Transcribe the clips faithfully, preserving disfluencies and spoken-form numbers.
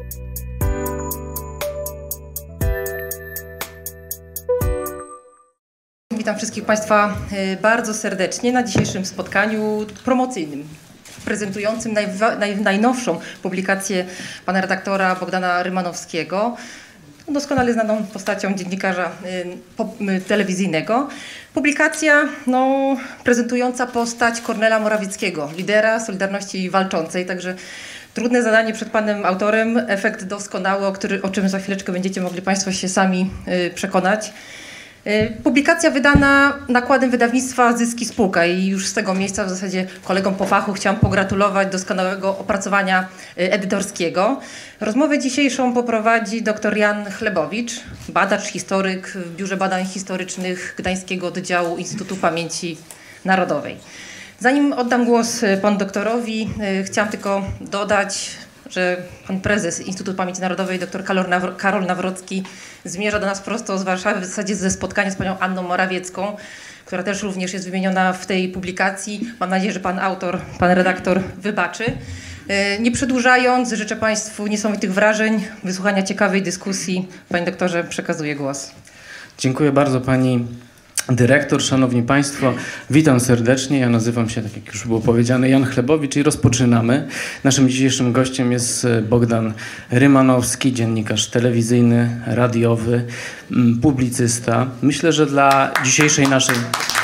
Witam wszystkich Państwa bardzo serdecznie na dzisiejszym spotkaniu promocyjnym, prezentującym najwa, naj, najnowszą publikację pana redaktora Bogdana Rymanowskiego, doskonale znaną postacią dziennikarza y, telewizyjnego. Publikacja no, prezentująca postać Kornela Morawieckiego, lidera Solidarności Walczącej, także trudne zadanie przed panem autorem, efekt doskonały, o, który, o czym za chwileczkę będziecie mogli Państwo się sami y, przekonać. Publikacja wydana nakładem wydawnictwa Zyski Spółka i już z tego miejsca w zasadzie kolegom po fachu chciałam pogratulować doskonałego opracowania edytorskiego. Rozmowę dzisiejszą poprowadzi dr Jan Chlebowicz, badacz, historyk w Biurze Badań Historycznych Gdańskiego Oddziału Instytutu Pamięci Narodowej. Zanim oddam głos panu doktorowi, chciałam tylko dodać, że pan prezes Instytutu Pamięci Narodowej, dr Karol Nawrocki, zmierza do nas prosto z Warszawy, w zasadzie ze spotkania z panią Anną Morawiecką, która też również jest wymieniona w tej publikacji. Mam nadzieję, że pan autor, pan redaktor wybaczy. Nie przedłużając, życzę Państwu niesamowitych wrażeń, wysłuchania ciekawej dyskusji. Panie doktorze, przekazuję głos. Dziękuję bardzo pani dyrektor, szanowni państwo, witam serdecznie. Ja nazywam się, tak jak już było powiedziane, Jan Chlebowicz i rozpoczynamy. Naszym dzisiejszym gościem jest Bogdan Rymanowski, dziennikarz telewizyjny, radiowy, publicysta. Myślę, że dla dzisiejszej naszej...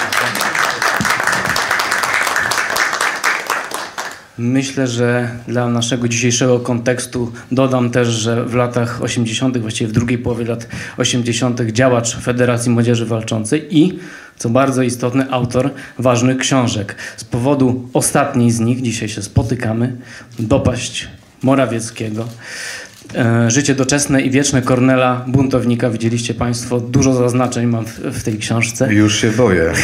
Myślę, że dla naszego dzisiejszego kontekstu dodam też, że w latach osiemdziesiątych, właściwie w drugiej połowie lat osiemdziesiątych działacz Federacji Młodzieży Walczącej i, co bardzo istotne, autor ważnych książek. Z powodu ostatniej z nich dzisiaj się spotykamy. Dopaść Morawieckiego. Życie doczesne i wieczne Kornela Buntownika. Widzieliście Państwo, dużo zaznaczeń mam w, w tej książce. Już się boję.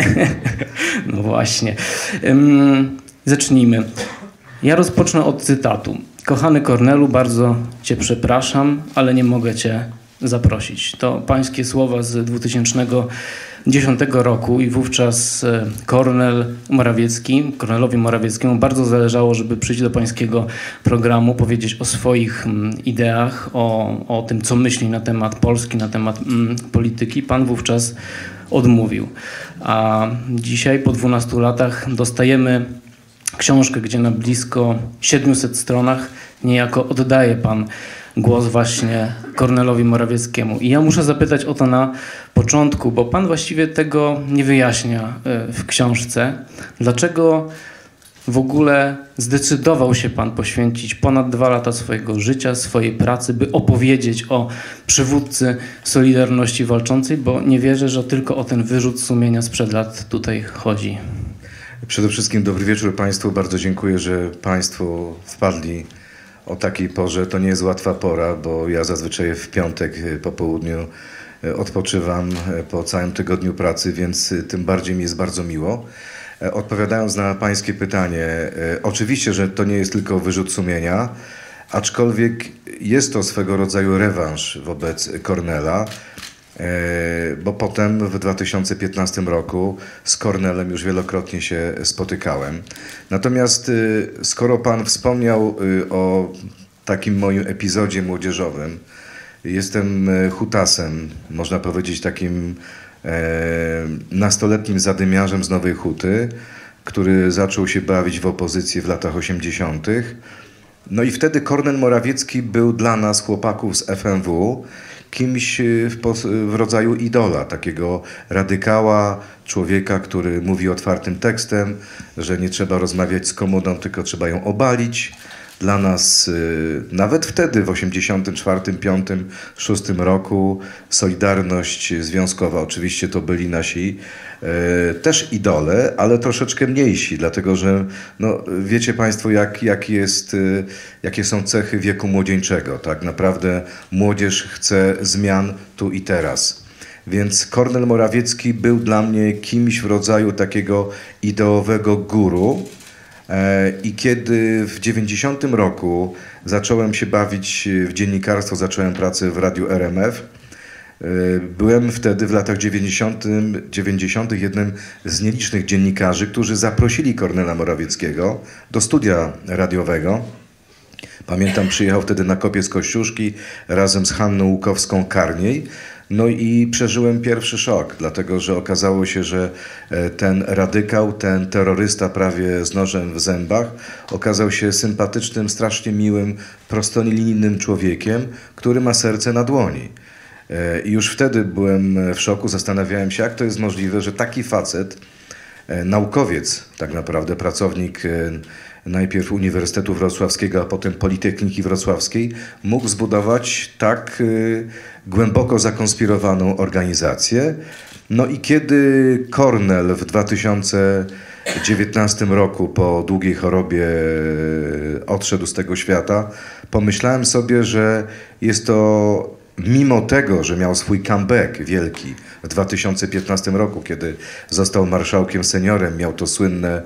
No właśnie. Um, zacznijmy. Ja rozpocznę od cytatu. Kochany Kornelu, bardzo Cię przepraszam, ale nie mogę Cię zaprosić. To pańskie słowa z dwa tysiące dziesiątego roku i wówczas Kornel Morawiecki, Kornelowi Morawieckiemu bardzo zależało, żeby przyjść do pańskiego programu, powiedzieć o swoich ideach, o, o tym, co myśli na temat Polski, na temat mm, polityki. Pan wówczas odmówił. A dzisiaj po dwunastu latach dostajemy książkę, gdzie na blisko siedmiuset stronach niejako oddaje pan głos właśnie Kornelowi Morawieckiemu. I ja muszę zapytać o to na początku, bo pan właściwie tego nie wyjaśnia w książce. Dlaczego w ogóle zdecydował się pan poświęcić ponad dwa lata swojego życia, swojej pracy, by opowiedzieć o przywódcy Solidarności Walczącej, bo nie wierzę, że tylko o ten wyrzut sumienia sprzed lat tutaj chodzi. Przede wszystkim dobry wieczór Państwu. Bardzo dziękuję, że Państwo wpadli o takiej porze. To nie jest łatwa pora, bo ja zazwyczaj w piątek po południu odpoczywam po całym tygodniu pracy, więc tym bardziej mi jest bardzo miło. Odpowiadając na pańskie pytanie, oczywiście, że to nie jest tylko wyrzut sumienia, aczkolwiek jest to swego rodzaju rewanż wobec Kornela, bo potem w dwa tysiące piętnastym roku z Kornelem już wielokrotnie się spotykałem. Natomiast skoro pan wspomniał o takim moim epizodzie młodzieżowym, jestem hutasem, można powiedzieć takim nastoletnim zadymiarzem z Nowej Huty, który zaczął się bawić w opozycję w latach osiemdziesiątych. No i wtedy Kornel Morawiecki był dla nas, chłopaków z F M W, kimś w, w rodzaju idola, takiego radykała, człowieka, który mówi otwartym tekstem, że nie trzeba rozmawiać z komuną, tylko trzeba ją obalić. Dla nas nawet wtedy w osiemdziesiątym czwartym, piątym, szóstym roku Solidarność Związkowa, oczywiście to byli nasi też idole, ale troszeczkę mniejsi, dlatego że no, wiecie Państwo, jak, jak jest, jakie są cechy wieku młodzieńczego. Tak naprawdę młodzież chce zmian tu i teraz. Więc Kornel Morawiecki był dla mnie kimś w rodzaju takiego ideowego guru. I kiedy w dziewięćdziesiątym roku zacząłem się bawić w dziennikarstwo, zacząłem pracę w Radiu R M F, byłem wtedy w latach dziewięćdziesiątych jednym z nielicznych dziennikarzy, którzy zaprosili Kornela Morawieckiego do studia radiowego. Pamiętam, przyjechał wtedy na Kopiec Kościuszki razem z Hanną Łukowską-Karniej. No i przeżyłem pierwszy szok, dlatego że okazało się, że ten radykał, ten terrorysta prawie z nożem w zębach okazał się sympatycznym, strasznie miłym, prostolinijnym człowiekiem, który ma serce na dłoni. I już wtedy byłem w szoku, zastanawiałem się, jak to jest możliwe, że taki facet, naukowiec tak naprawdę, pracownik najpierw Uniwersytetu Wrocławskiego, a potem Politechniki Wrocławskiej, mógł zbudować tak y, głęboko zakonspirowaną organizację. No i kiedy Kornel w dwa tysiące dziewiętnastym roku po długiej chorobie odszedł z tego świata, pomyślałem sobie, że jest to mimo tego, że miał swój comeback wielki w dwa tysiące piętnastym roku, kiedy został marszałkiem seniorem, miał to słynne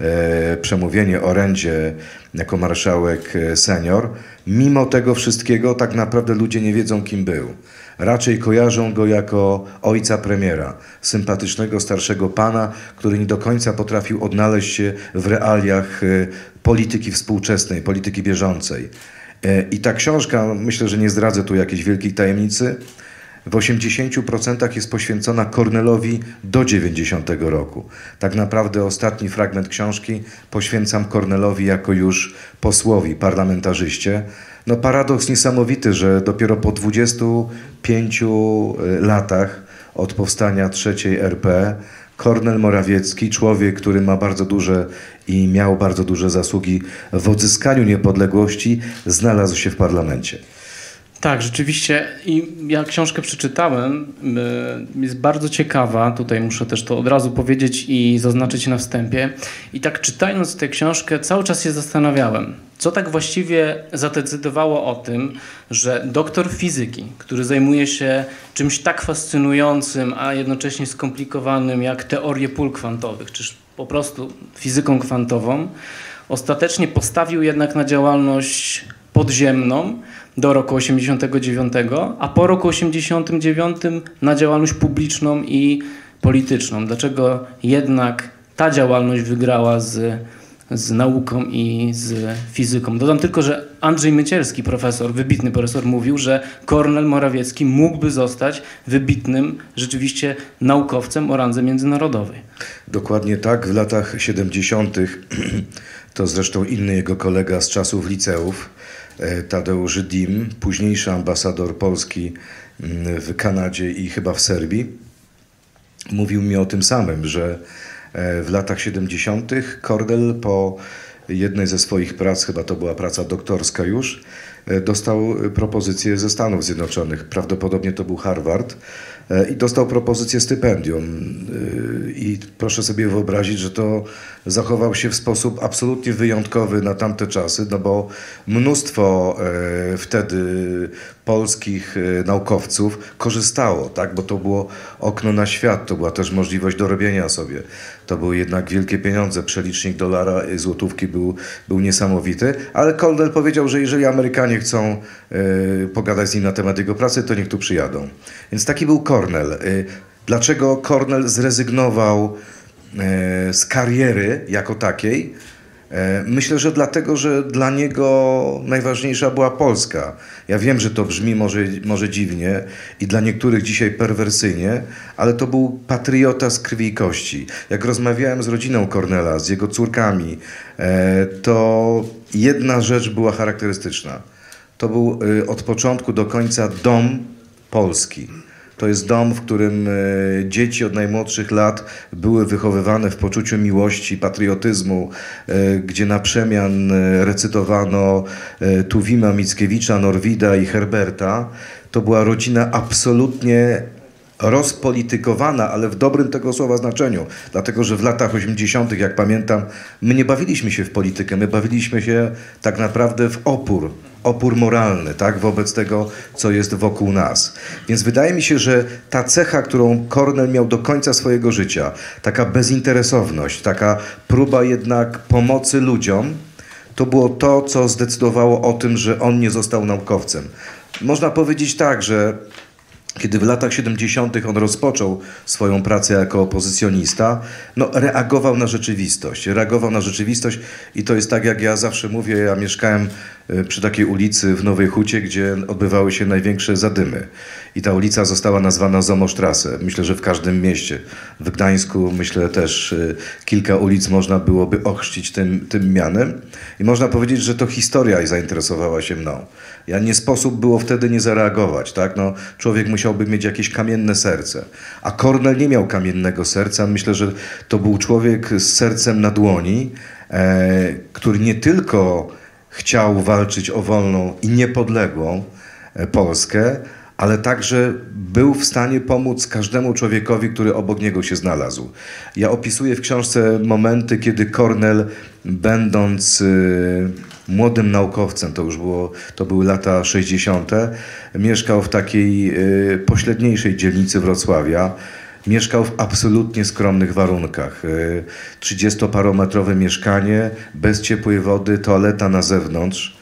e, przemówienie orędzie jako marszałek senior, mimo tego wszystkiego tak naprawdę ludzie nie wiedzą, kim był. Raczej kojarzą go jako ojca premiera, sympatycznego starszego pana, który nie do końca potrafił odnaleźć się w realiach e, polityki współczesnej, polityki bieżącej. I ta książka, myślę, że nie zdradzę tu jakiejś wielkiej tajemnicy, w osiemdziesięciu procentach jest poświęcona Kornelowi do dziewięćdziesiątego roku. Tak naprawdę ostatni fragment książki poświęcam Kornelowi jako już posłowi, parlamentarzyście. No paradoks niesamowity, że dopiero po dwudziestu pięciu latach od powstania trzeciej R P Kornel Morawiecki, człowiek, który ma bardzo duże i miał bardzo duże zasługi w odzyskaniu niepodległości, znalazł się w parlamencie. Tak, rzeczywiście. I ja książkę przeczytałem, jest bardzo ciekawa, tutaj muszę też to od razu powiedzieć i zaznaczyć na wstępie. I tak czytając tę książkę cały czas się zastanawiałem, co tak właściwie zadecydowało o tym, że doktor fizyki, który zajmuje się czymś tak fascynującym, a jednocześnie skomplikowanym jak teorie pól kwantowych, czy po prostu fizyką kwantową, ostatecznie postawił jednak na działalność podziemną do roku osiemdziesiątego dziewiątego, a po roku osiemdziesiątym dziewiątym na działalność publiczną i polityczną. Dlaczego jednak ta działalność wygrała z, z nauką i z fizyką? Dodam tylko, że Andrzej Mycielski, profesor, wybitny profesor, mówił, że Kornel Morawiecki mógłby zostać wybitnym rzeczywiście naukowcem o randze międzynarodowej. Dokładnie tak. W latach siedemdziesiątych to zresztą inny jego kolega z czasów liceów, Tadeusz Dim, późniejszy ambasador Polski w Kanadzie i chyba w Serbii, mówił mi o tym samym, że w latach siedemdziesiątych Kornel po jednej ze swoich prac, chyba to była praca doktorska już, dostał propozycję ze Stanów Zjednoczonych. Prawdopodobnie to był Harvard i dostał propozycję stypendium. I proszę sobie wyobrazić, że to zachował się w sposób absolutnie wyjątkowy na tamte czasy, no bo mnóstwo wtedy polskich naukowców korzystało, tak? Bo to było okno na świat, to była też możliwość dorobienia sobie. To były jednak wielkie pieniądze, przelicznik dolara i złotówki był, był niesamowity, ale Kornel powiedział, że jeżeli Amerykanie chcą y, pogadać z nim na temat jego pracy, to niech tu przyjadą. Więc taki był Kornel. Y, dlaczego Kornel zrezygnował y, z kariery jako takiej? Myślę, że dlatego, że dla niego najważniejsza była Polska. Ja wiem, że to brzmi może, może dziwnie i dla niektórych dzisiaj perwersyjnie, ale to był patriota z krwi i kości. Jak rozmawiałem z rodziną Kornela, z jego córkami, to jedna rzecz była charakterystyczna. To był od początku do końca dom Polski. To jest dom, w którym dzieci od najmłodszych lat były wychowywane w poczuciu miłości, patriotyzmu, gdzie na przemian recytowano Tuwima, Mickiewicza, Norwida i Herberta. To była rodzina absolutnie rozpolitykowana, ale w dobrym tego słowa znaczeniu. Dlatego, że w latach osiemdziesiątych, jak pamiętam, my nie bawiliśmy się w politykę, my bawiliśmy się tak naprawdę w opór. Opór moralny, tak, wobec tego, co jest wokół nas. Więc wydaje mi się, że ta cecha, którą Kornel miał do końca swojego życia, taka bezinteresowność, taka próba jednak pomocy ludziom, to było to, co zdecydowało o tym, że on nie został naukowcem. Można powiedzieć tak, że kiedy w latach siedemdziesiątych on rozpoczął swoją pracę jako opozycjonista, no, reagował na rzeczywistość. Reagował na rzeczywistość i to jest tak, jak ja zawsze mówię, ja mieszkałem przy takiej ulicy w Nowej Hucie, gdzie odbywały się największe zadymy. I ta ulica została nazwana Zomostrasse. Myślę, że w każdym mieście. W Gdańsku, myślę, też kilka ulic można byłoby ochrzcić tym, tym mianem. I można powiedzieć, że to historia zainteresowała się mną. Ja nie sposób było wtedy nie zareagować, tak? No, człowiek musiałby mieć jakieś kamienne serce. A Kornel nie miał kamiennego serca. Myślę, że to był człowiek z sercem na dłoni, e, który nie tylko chciał walczyć o wolną i niepodległą Polskę, ale także był w stanie pomóc każdemu człowiekowi, który obok niego się znalazł. Ja opisuję w książce momenty, kiedy Kornel, będąc y, młodym naukowcem, to już było, to były lata sześćdziesiąte, mieszkał w takiej y, pośredniejszej dzielnicy Wrocławia. Mieszkał w absolutnie skromnych warunkach. trzydziestoparometrowe mieszkanie, bez ciepłej wody, toaleta na zewnątrz.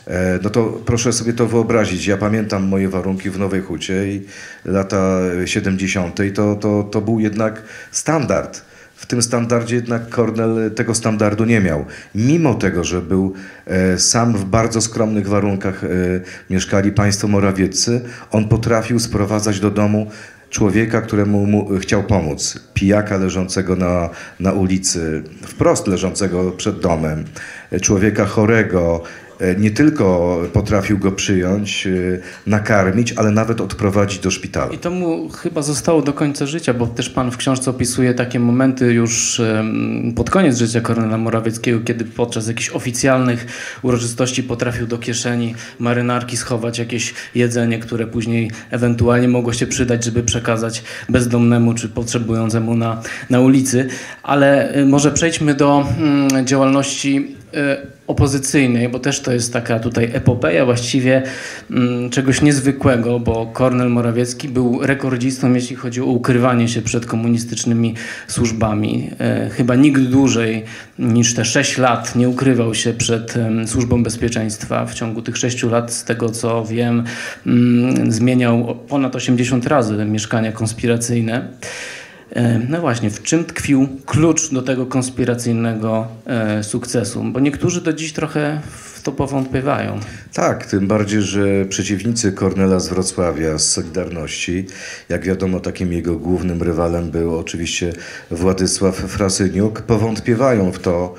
No to proszę sobie to wyobrazić. Ja pamiętam moje warunki w Nowej Hucie i lata siedemdziesiąte. To, to, to był jednak standard. W tym standardzie jednak Kornel tego standardu nie miał. Mimo tego, że był sam w bardzo skromnych warunkach, mieszkali państwo Morawieccy, on potrafił sprowadzać do domu człowieka, któremu mu chciał pomóc, pijaka leżącego na, na ulicy, wprost leżącego przed domem, człowieka chorego. Nie tylko potrafił go przyjąć, nakarmić, ale nawet odprowadzić do szpitala. I to mu chyba zostało do końca życia, bo też pan w książce opisuje takie momenty już pod koniec życia Kornela Morawieckiego, kiedy podczas jakichś oficjalnych uroczystości potrafił do kieszeni marynarki schować jakieś jedzenie, które później ewentualnie mogło się przydać, żeby przekazać bezdomnemu czy potrzebującemu na, na ulicy. Ale może przejdźmy do mm, działalności opozycyjnej, bo też to jest taka tutaj epopeja właściwie mm, czegoś niezwykłego, bo Kornel Morawiecki był rekordzistą, jeśli chodzi o ukrywanie się przed komunistycznymi służbami. E, chyba nikt dłużej niż te sześć lat nie ukrywał się przed e, Służbą Bezpieczeństwa. W ciągu tych sześciu lat, z tego co wiem, mm, zmieniał ponad osiemdziesiąt razy mieszkania konspiracyjne. No właśnie, w czym tkwił klucz do tego konspiracyjnego e, sukcesu? Bo niektórzy do dziś trochę w to powątpiewają. Tak, tym bardziej, że przeciwnicy Kornela z Wrocławia, z Solidarności, jak wiadomo, takim jego głównym rywalem był oczywiście Władysław Frasyniuk, powątpiewają w to,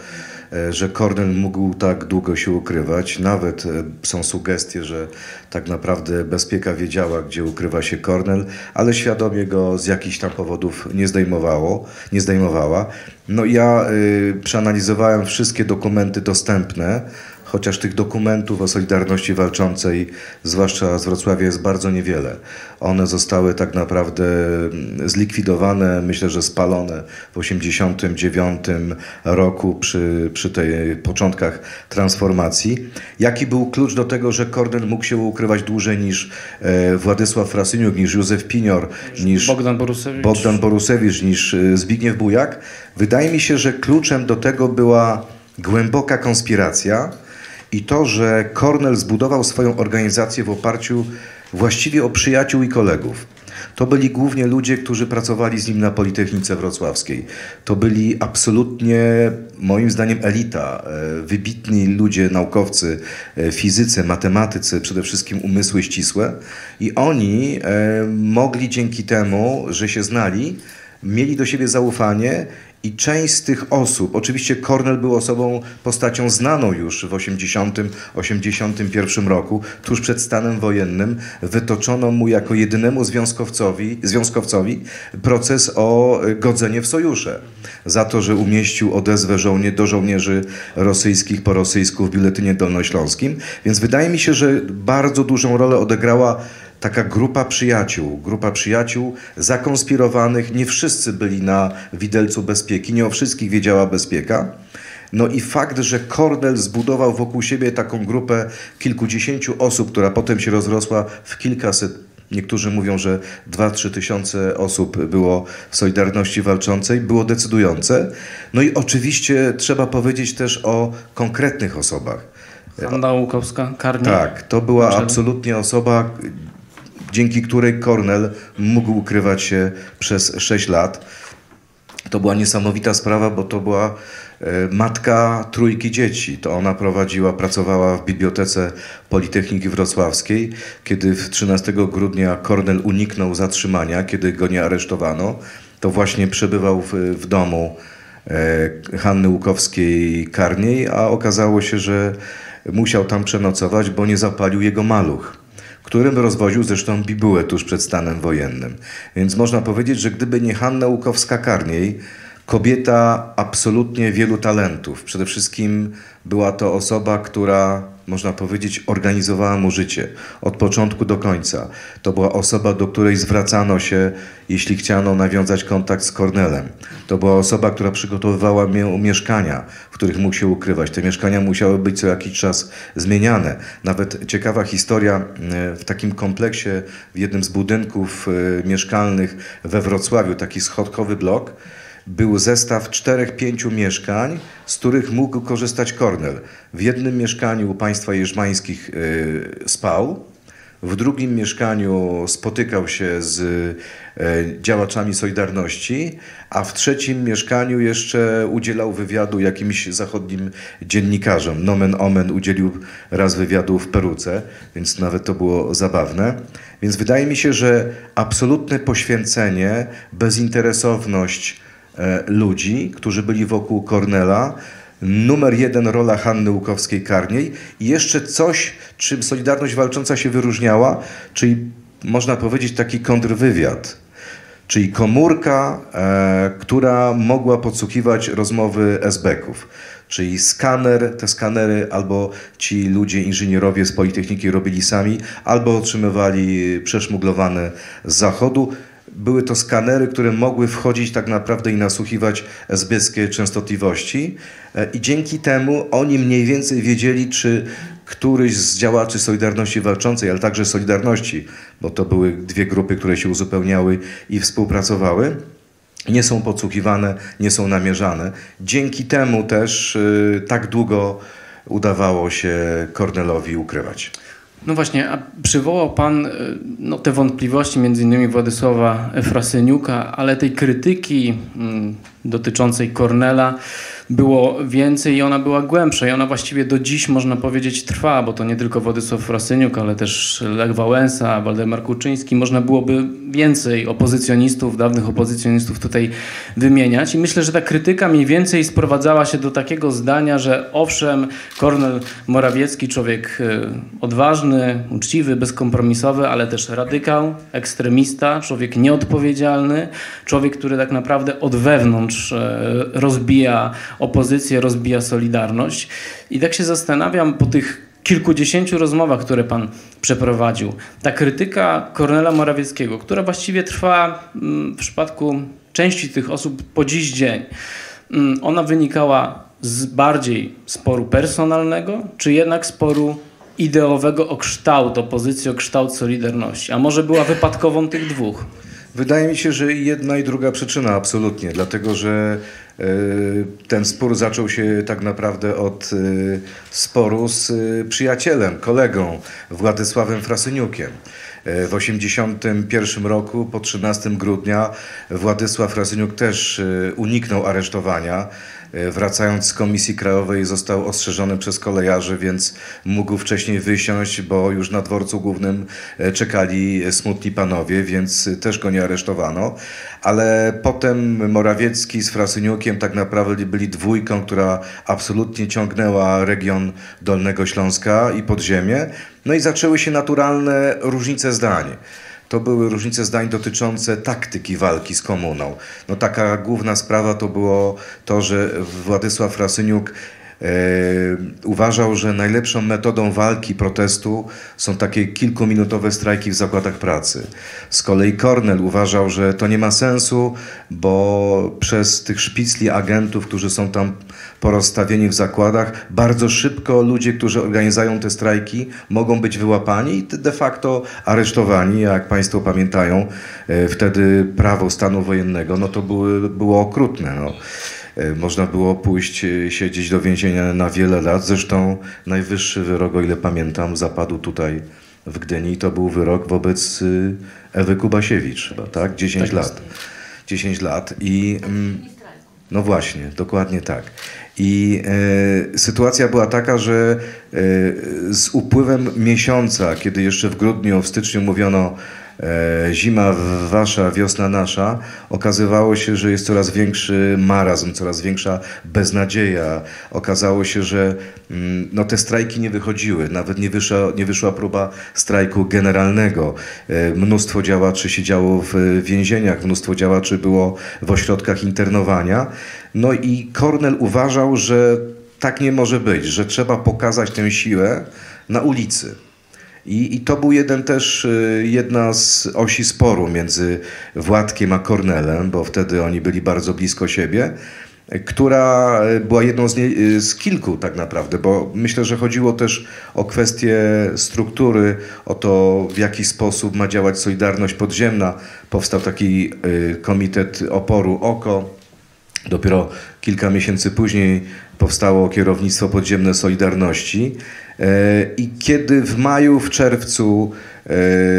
że Kornel mógł tak długo się ukrywać. Nawet są sugestie, że tak naprawdę bezpieka wiedziała, gdzie ukrywa się Kornel, ale świadomie go z jakichś tam powodów nie zdejmowało, nie zdejmowała. No ja y, przeanalizowałem wszystkie dokumenty dostępne, chociaż tych dokumentów o Solidarności Walczącej, zwłaszcza z Wrocławia, jest bardzo niewiele. One zostały tak naprawdę zlikwidowane, myślę, że spalone w osiemdziesiątym dziewiątym roku przy, przy tej początkach transformacji. Jaki był klucz do tego, że Kornel mógł się ukrywać dłużej niż e, Władysław Frasyniuk, niż Józef Pinior, niż Bogdan Borusewicz. Bogdan Borusewicz, niż Zbigniew Bujak? Wydaje mi się, że kluczem do tego była głęboka konspiracja i to, że Kornel zbudował swoją organizację w oparciu właściwie o przyjaciół i kolegów. To byli głównie ludzie, którzy pracowali z nim na Politechnice Wrocławskiej. To byli absolutnie, moim zdaniem, elita. Wybitni ludzie, naukowcy, fizycy, matematycy, przede wszystkim umysły ścisłe. I oni mogli dzięki temu, że się znali, mieli do siebie zaufanie. I część z tych osób, oczywiście Kornel był osobą, postacią znaną już w osiemdziesiątym osiemdziesiątym pierwszym roku, tuż przed stanem wojennym, wytoczono mu jako jedynemu związkowcowi, związkowcowi proces o godzenie w sojusze. Za to, że umieścił odezwę żołnie, do żołnierzy rosyjskich po rosyjsku w Biuletynie Dolnośląskim. Więc wydaje mi się, że bardzo dużą rolę odegrała taka grupa przyjaciół, grupa przyjaciół zakonspirowanych. Nie wszyscy byli na widelcu bezpieki, nie o wszystkich wiedziała bezpieka. No i fakt, że Kornel zbudował wokół siebie taką grupę kilkudziesięciu osób, która potem się rozrosła w kilkaset, niektórzy mówią, że dwa, trzy tysiące osób było w Solidarności Walczącej, było decydujące. No i oczywiście trzeba powiedzieć też o konkretnych osobach. Hanna Łukowska, Karnik. Tak, to była absolutnie osoba, dzięki której Kornel mógł ukrywać się przez sześć lat. To była niesamowita sprawa, bo to była matka trójki dzieci. To ona prowadziła, pracowała w Bibliotece Politechniki Wrocławskiej. Kiedy w trzynastego grudnia Kornel uniknął zatrzymania, kiedy go nie aresztowano, to właśnie przebywał w, w domu e, Hanny Łukowskiej-Karniej, a okazało się, że musiał tam przenocować, bo nie zapalił jego maluch, którym rozwoził zresztą bibułę tuż przed stanem wojennym. Więc można powiedzieć, że gdyby nie Hanna Łukowska-Karniej, kobieta absolutnie wielu talentów. Przede wszystkim była to osoba, która, można powiedzieć, organizowała mu życie od początku do końca. To była osoba, do której zwracano się, jeśli chciano nawiązać kontakt z Kornelem. To była osoba, która przygotowywała mieszkania, w których mógł się ukrywać. Te mieszkania musiały być co jakiś czas zmieniane. Nawet ciekawa historia, w takim kompleksie, w jednym z budynków mieszkalnych we Wrocławiu, taki schodkowy blok, był zestaw czterech, pięciu mieszkań, z których mógł korzystać Kornel. W jednym mieszkaniu u państwa jerzmańskich y, spał, w drugim mieszkaniu spotykał się z y, działaczami Solidarności, a w trzecim mieszkaniu jeszcze udzielał wywiadu jakimś zachodnim dziennikarzom. Nomen omen udzielił raz wywiadu w peruce, więc nawet to było zabawne. Więc wydaje mi się, że absolutne poświęcenie, bezinteresowność ludzi, którzy byli wokół Kornela, numer jeden rola Hanny Łukowskiej-Karniej i jeszcze coś, czym Solidarność Walcząca się wyróżniała, czyli można powiedzieć taki kontrwywiad, czyli komórka, e, która mogła podsłuchiwać rozmowy esbeków. Czyli skaner, te skanery albo ci ludzie, inżynierowie z Politechniki robili sami, albo otrzymywali przeszmuglowane z zachodu. Były to skanery, które mogły wchodzić tak naprawdę i nasłuchiwać esbeckie częstotliwości i dzięki temu oni mniej więcej wiedzieli, czy któryś z działaczy Solidarności Walczącej, ale także Solidarności, bo to były dwie grupy, które się uzupełniały i współpracowały, nie są podsłuchiwane, nie są namierzane. Dzięki temu też y, tak długo udawało się Kornelowi ukrywać. No właśnie, a przywołał pan no, te wątpliwości między innymi Władysława Frasyniuka, ale tej krytyki mm, dotyczącej Kornela było więcej i ona była głębsza i ona właściwie do dziś, można powiedzieć, trwa, bo to nie tylko Władysław Frasyniuk, ale też Lech Wałęsa, Waldemar Kuczyński. Można byłoby więcej opozycjonistów, dawnych opozycjonistów tutaj wymieniać i myślę, że ta krytyka mniej więcej sprowadzała się do takiego zdania, że owszem, Kornel Morawiecki, człowiek odważny, uczciwy, bezkompromisowy, ale też radykał, ekstremista, człowiek nieodpowiedzialny, człowiek, który tak naprawdę od wewnątrz rozbija opozycję, rozbija Solidarność. I tak się zastanawiam po tych kilkudziesięciu rozmowach, które pan przeprowadził. Ta krytyka Kornela Morawieckiego, która właściwie trwa w przypadku części tych osób po dziś dzień, ona wynikała z bardziej sporu personalnego, czy jednak sporu ideowego o kształt opozycji, o kształt Solidarności? A może była wypadkową tych dwóch? Wydaje mi się, że i jedna i druga przyczyna absolutnie, dlatego że ten spór zaczął się tak naprawdę od sporu z przyjacielem, kolegą Władysławem Frasyniukiem. W osiemdziesiątym pierwszym roku, po trzynastego grudnia, Władysław Frasyniuk też uniknął aresztowania. Wracając z Komisji Krajowej został ostrzeżony przez kolejarzy, więc mógł wcześniej wysiąść, bo już na dworcu głównym czekali smutni panowie, więc też go nie aresztowano. Ale potem Morawiecki z Frasyniukiem tak naprawdę byli dwójką, która absolutnie ciągnęła region Dolnego Śląska i podziemie. No i zaczęły się naturalne różnice zdań. To były różnice zdań dotyczące taktyki walki z komuną. No taka główna sprawa to było to, że Władysław Frasyniuk e, uważał, że najlepszą metodą walki, protestu są takie kilkuminutowe strajki w zakładach pracy. Z kolei Kornel uważał, że to nie ma sensu, bo przez tych szpicli agentów, którzy są tam porozstawieni w zakładach, bardzo szybko ludzie, którzy organizują te strajki, mogą być wyłapani i de facto aresztowani. Jak państwo pamiętają, wtedy prawo stanu wojennego, no to były, było okrutne. No. Można było pójść, siedzieć do więzienia na wiele lat. Zresztą najwyższy wyrok, o ile pamiętam, zapadł tutaj w Gdyni. To był wyrok wobec y, Ewy Kubasiewicz chyba, tak? dziesięć Tak lat. dziesięć lat i... Mm, no właśnie, dokładnie tak. I e, sytuacja była taka, że e, z upływem miesiąca, kiedy jeszcze w grudniu, w styczniu mówiono e, zima wasza, wiosna nasza, okazywało się, że jest coraz większy marazm, coraz większa beznadzieja. Okazało się, że mm, no, te strajki nie wychodziły, nawet nie wyszła, nie wyszła próba strajku generalnego. E, mnóstwo działaczy siedziało w więzieniach, mnóstwo działaczy było w ośrodkach internowania. No i Kornel uważał, że tak nie może być, że trzeba pokazać tę siłę na ulicy. I, i to był jeden też, jedna z osi sporu między Władkiem a Kornelem, bo wtedy oni byli bardzo blisko siebie, która była jedną z, nie, z kilku tak naprawdę, bo myślę, że chodziło też o kwestię struktury, o to, w jaki sposób ma działać Solidarność Podziemna. Powstał taki komitet oporu OKO. Dopiero kilka miesięcy później powstało kierownictwo podziemne Solidarności i kiedy w maju, w czerwcu e,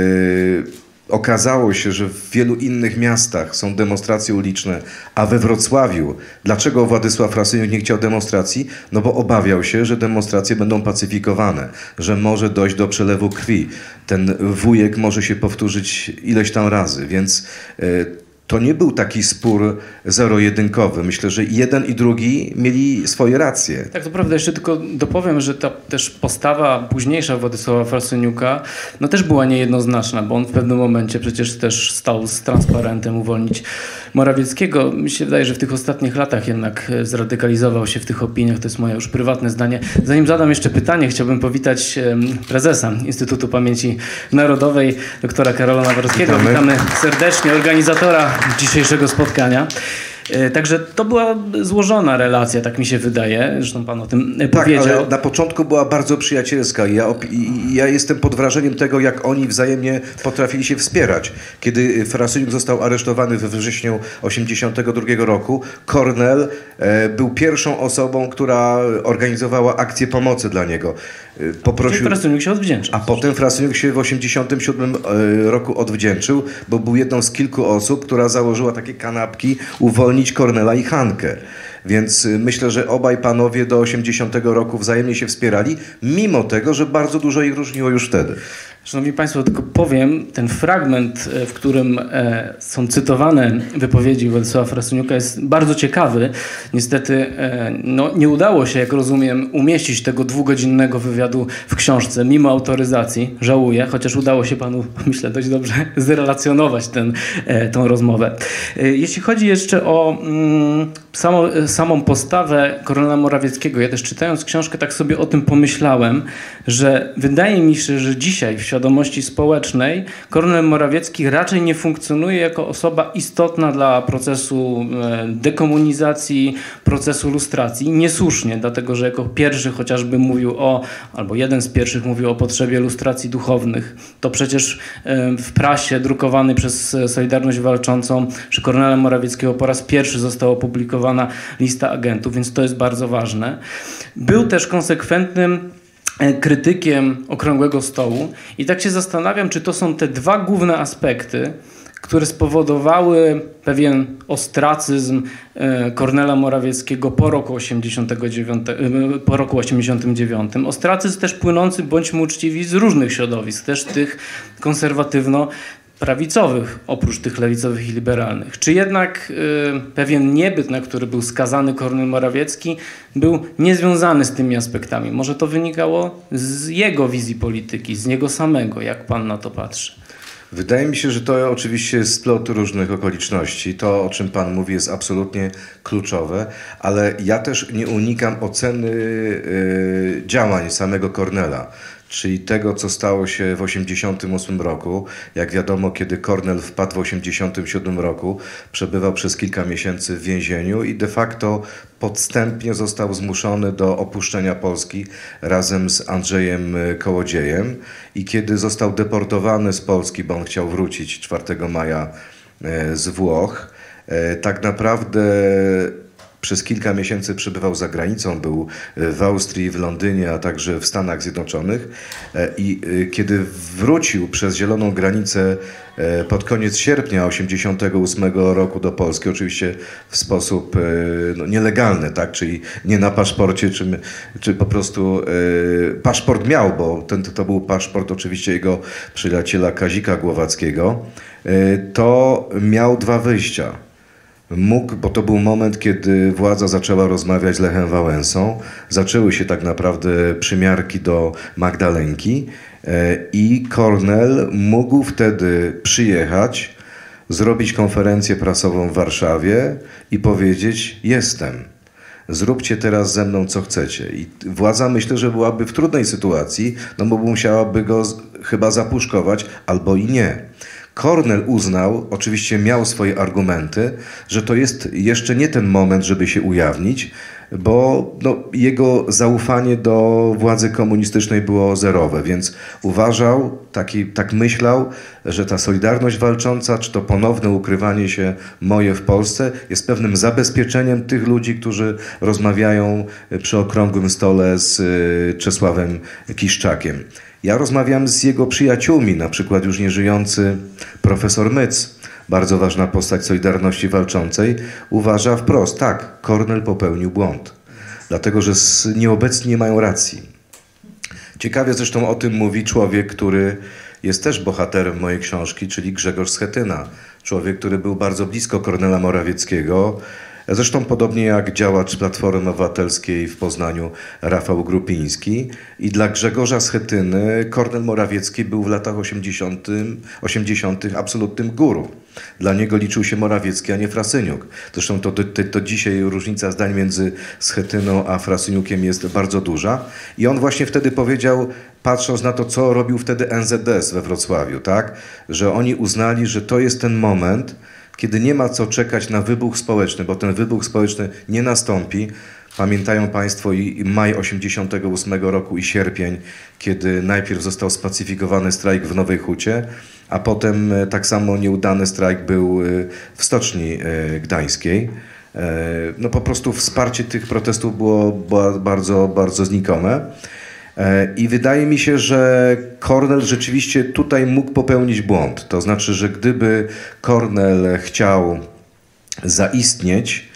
okazało się, że w wielu innych miastach są demonstracje uliczne, a we Wrocławiu, dlaczego Władysław Frasyniuk nie chciał demonstracji? No bo obawiał się, że demonstracje będą pacyfikowane, że może dojść do przelewu krwi. Ten wujek może się powtórzyć ileś tam razy, więc e, to nie był taki spór zero-jedynkowy. Myślę, że jeden i drugi mieli swoje racje. Tak, to prawda. Jeszcze tylko dopowiem, że ta też postawa późniejsza Władysława Frasyniuka no też była niejednoznaczna, bo on w pewnym momencie przecież też stał z transparentem uwolnić Morawieckiego. Mi się wydaje, że w tych ostatnich latach jednak zradykalizował się w tych opiniach. To jest moje już prywatne zdanie. Zanim zadam jeszcze pytanie, chciałbym powitać prezesa Instytutu Pamięci Narodowej, doktora Karola Nawrockiego. Witamy. Witamy serdecznie, organizatora dzisiejszego spotkania. Także to była złożona relacja, tak mi się wydaje. Zresztą pan o tym tak, powiedział. Ale na początku była bardzo przyjacielska. Ja, i ja jestem pod wrażeniem tego, jak oni wzajemnie potrafili się wspierać. Kiedy Frasyniuk został aresztowany we wrześniu osiemdziesiątego drugiego roku, Kornel e, był pierwszą osobą, która organizowała akcję pomocy dla niego. E, poprosił... Frasyniuk się odwdzięczył. A potem Frasyniuk się w osiemdziesiątym siódmym roku odwdzięczył, bo był jedną z kilku osób, która założyła takie kanapki uwolnić Kornela i Hankę. Więc myślę, że obaj panowie do osiemdziesiątego roku wzajemnie się wspierali, mimo tego, że bardzo dużo ich różniło już wtedy. Szanowni Państwo, tylko powiem, ten fragment, w którym e, są cytowane wypowiedzi Władysława Frasyniuka, jest bardzo ciekawy. Niestety e, no, nie udało się, jak rozumiem, umieścić tego dwugodzinnego wywiadu w książce, mimo autoryzacji. Żałuję, chociaż udało się panu, myślę, dość dobrze zrelacjonować ten, e, tą rozmowę. E, jeśli chodzi jeszcze o mm, samo, samą postawę Kornela Morawieckiego, ja też czytając książkę tak sobie o tym pomyślałem, że wydaje mi się, że dzisiaj w świadomości społecznej Kornel Morawiecki raczej nie funkcjonuje jako osoba istotna dla procesu dekomunizacji, procesu lustracji. Niesłusznie, dlatego że jako pierwszy chociażby mówił o, albo jeden z pierwszych mówił o potrzebie lustracji duchownych. To przecież w prasie drukowanej przez Solidarność Walczącą przy Kornela Morawieckiego po raz pierwszy została opublikowana lista agentów, więc to jest bardzo ważne. Był też konsekwentnym krytykiem Okrągłego Stołu i tak się zastanawiam, czy to są te dwa główne aspekty, które spowodowały pewien ostracyzm Kornela Morawieckiego po roku osiemdziesiątym dziewiątym. Po roku osiemdziesiątym dziewiątym. Ostracyzm też płynący, bądźmy uczciwi, z różnych środowisk, też tych konserwatywno prawicowych, oprócz tych lewicowych i liberalnych. Czy jednak y, pewien niebyt, na który był skazany Kornel Morawiecki, był niezwiązany z tymi aspektami? Może to wynikało z jego wizji polityki, z niego samego. Jak pan na to patrzy? Wydaje mi się, że to oczywiście jest splot różnych okoliczności. To, o czym pan mówi, jest absolutnie kluczowe, ale ja też nie unikam oceny y, działań samego Kornela. Czyli tego, co stało się w osiemdziesiątym ósmym roku. Jak wiadomo, kiedy Kornel wpadł w osiemdziesiątym siódmym roku, przebywał przez kilka miesięcy w więzieniu i de facto podstępnie został zmuszony do opuszczenia Polski razem z Andrzejem Kołodziejem. I kiedy został deportowany z Polski, bo on chciał wrócić czwartego maja z Włoch, tak naprawdę przez kilka miesięcy przebywał za granicą, był w Austrii, w Londynie, a także w Stanach Zjednoczonych i kiedy wrócił przez zieloną granicę pod koniec sierpnia osiemdziesiątego ósmego roku do Polski, oczywiście w sposób no, nielegalny, tak? Czyli nie na paszporcie, czy, czy po prostu e, paszport miał, bo ten, to był paszport oczywiście jego przyjaciela Kazika Głowackiego, e, to miał dwa wyjścia. Mógł, bo to był moment, kiedy władza zaczęła rozmawiać z Lechem Wałęsą, zaczęły się tak naprawdę przymiarki do Magdalenki i Kornel mógł wtedy przyjechać, zrobić konferencję prasową w Warszawie i powiedzieć: jestem, zróbcie teraz ze mną co chcecie. I władza, myślę, że byłaby w trudnej sytuacji, no bo musiałaby go chyba zapuszkować albo i nie. Kornel uznał, oczywiście miał swoje argumenty, że to jest jeszcze nie ten moment, żeby się ujawnić, bo no, jego zaufanie do władzy komunistycznej było zerowe, więc uważał, taki, tak myślał, że ta Solidarność Walcząca, czy to ponowne ukrywanie się moje w Polsce jest pewnym zabezpieczeniem tych ludzi, którzy rozmawiają przy okrągłym stole z Czesławem Kiszczakiem. Ja rozmawiam z jego przyjaciółmi, na przykład już nieżyjący profesor Myc, bardzo ważna postać Solidarności Walczącej, uważa wprost: tak, Kornel popełnił błąd, dlatego że nieobecni nie mają racji. Ciekawie zresztą o tym mówi człowiek, który jest też bohaterem mojej książki, czyli Grzegorz Schetyna. Człowiek, który był bardzo blisko Kornela Morawieckiego, zresztą podobnie jak działacz Platformy Obywatelskiej w Poznaniu Rafał Grupiński. I dla Grzegorza Schetyny Kornel Morawiecki był w latach osiemdziesiątych absolutnym guru. Dla niego liczył się Morawiecki, a nie Frasyniuk. Zresztą to, to, to dzisiaj różnica zdań między Schetyną a Frasyniukiem jest bardzo duża. I on właśnie wtedy powiedział, patrząc na to, co robił wtedy N Z S we Wrocławiu, tak? Że oni uznali, że to jest ten moment, kiedy nie ma co czekać na wybuch społeczny, bo ten wybuch społeczny nie nastąpi. Pamiętają Państwo i maj osiemdziesiątego ósmego roku i sierpień, kiedy najpierw został spacyfikowany strajk w Nowej Hucie, a potem tak samo nieudany strajk był w Stoczni Gdańskiej. No po prostu wsparcie tych protestów było bardzo, bardzo znikome. I wydaje mi się, że Kornel rzeczywiście tutaj mógł popełnić błąd. To znaczy, że gdyby Kornel chciał zaistnieć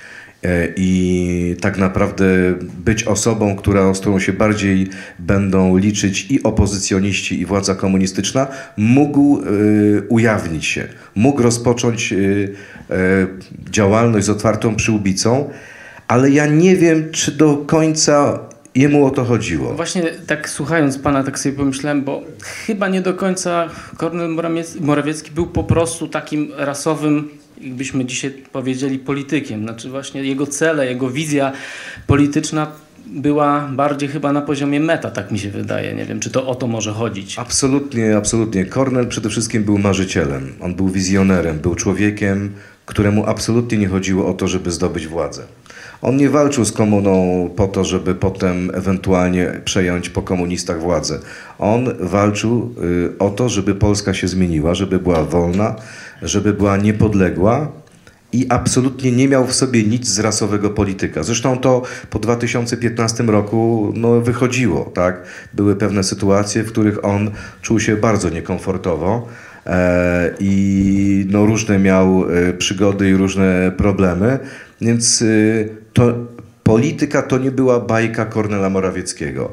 i tak naprawdę być osobą, która, z którą się bardziej będą liczyć i opozycjoniści, i władza komunistyczna, mógł y, ujawnić się. Mógł rozpocząć y, y, działalność z otwartą przyłbicą, ale ja nie wiem, czy do końca jemu o to chodziło. Właśnie tak słuchając pana, tak sobie pomyślałem, bo chyba nie do końca Kornel Morawiecki był po prostu takim rasowym, jakbyśmy dzisiaj powiedzieli, politykiem. Znaczy właśnie jego cele, jego wizja polityczna była bardziej chyba na poziomie meta, tak mi się wydaje. Nie wiem, czy to o to może chodzić. Absolutnie, absolutnie. Kornel przede wszystkim był marzycielem. On był wizjonerem, był człowiekiem, któremu absolutnie nie chodziło o to, żeby zdobyć władzę. On nie walczył z komuną po to, żeby potem ewentualnie przejąć po komunistach władzę. On walczył y, o to, żeby Polska się zmieniła, żeby była wolna, żeby była niepodległa i absolutnie nie miał w sobie nic z rasowego polityka. Zresztą to po dwa tysiące piętnastym roku no, wychodziło, tak? Były pewne sytuacje, w których on czuł się bardzo niekomfortowo e, i no, różne miał e, przygody i różne problemy, więc e, to polityka to nie była bajka Kornela Morawieckiego.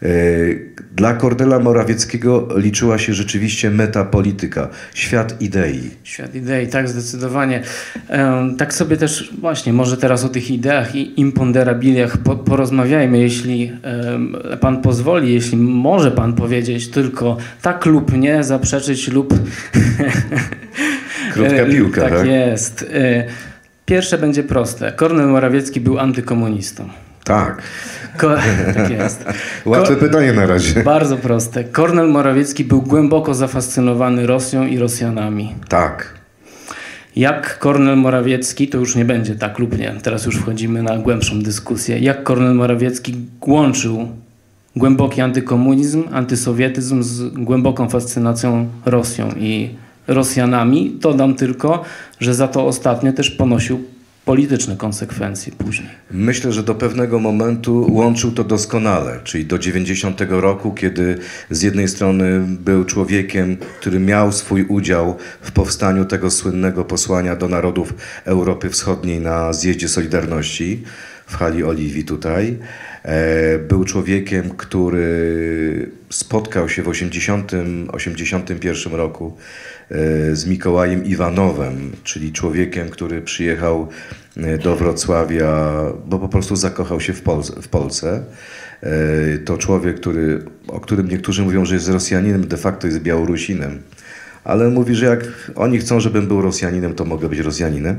Dla Kornela Morawieckiego liczyła się rzeczywiście metapolityka, świat idei. Świat idei, tak, zdecydowanie. Tak sobie też właśnie, może teraz o tych ideach i imponderabiliach porozmawiajmy, jeśli pan pozwoli, jeśli może pan powiedzieć tylko tak lub nie, zaprzeczyć lub... Krótka piłka, tak? Tak jest. Pierwsze będzie proste. Kornel Morawiecki był antykomunistą. Tak. Ko tak jest. Łatwe Ko pytanie na razie. Bardzo proste. Kornel Morawiecki był głęboko zafascynowany Rosją i Rosjanami. Tak. Jak Kornel Morawiecki, to już nie będzie tak lub nie, teraz już wchodzimy na głębszą dyskusję, jak Kornel Morawiecki łączył głęboki antykomunizm, antysowietyzm z głęboką fascynacją Rosją i Rosjanami. Dodam tylko, że za to ostatnie też ponosił polityczne konsekwencje później. Myślę, że do pewnego momentu łączył to doskonale, czyli do dziewięćdziesiątego roku, kiedy z jednej strony był człowiekiem, który miał swój udział w powstaniu tego słynnego posłania do narodów Europy Wschodniej na Zjeździe Solidarności w hali Oliwii tutaj. Był człowiekiem, który spotkał się w osiemdziesiątym, osiemdziesiątym pierwszym roku z Mikołajem Iwanowem, czyli człowiekiem, który przyjechał do Wrocławia, bo po prostu zakochał się w, Polsce, w Polsce. To człowiek, który, o którym niektórzy mówią, że jest Rosjaninem, de facto jest Białorusinem. Ale mówi, że jak oni chcą, żebym był Rosjaninem, to mogę być Rosjaninem.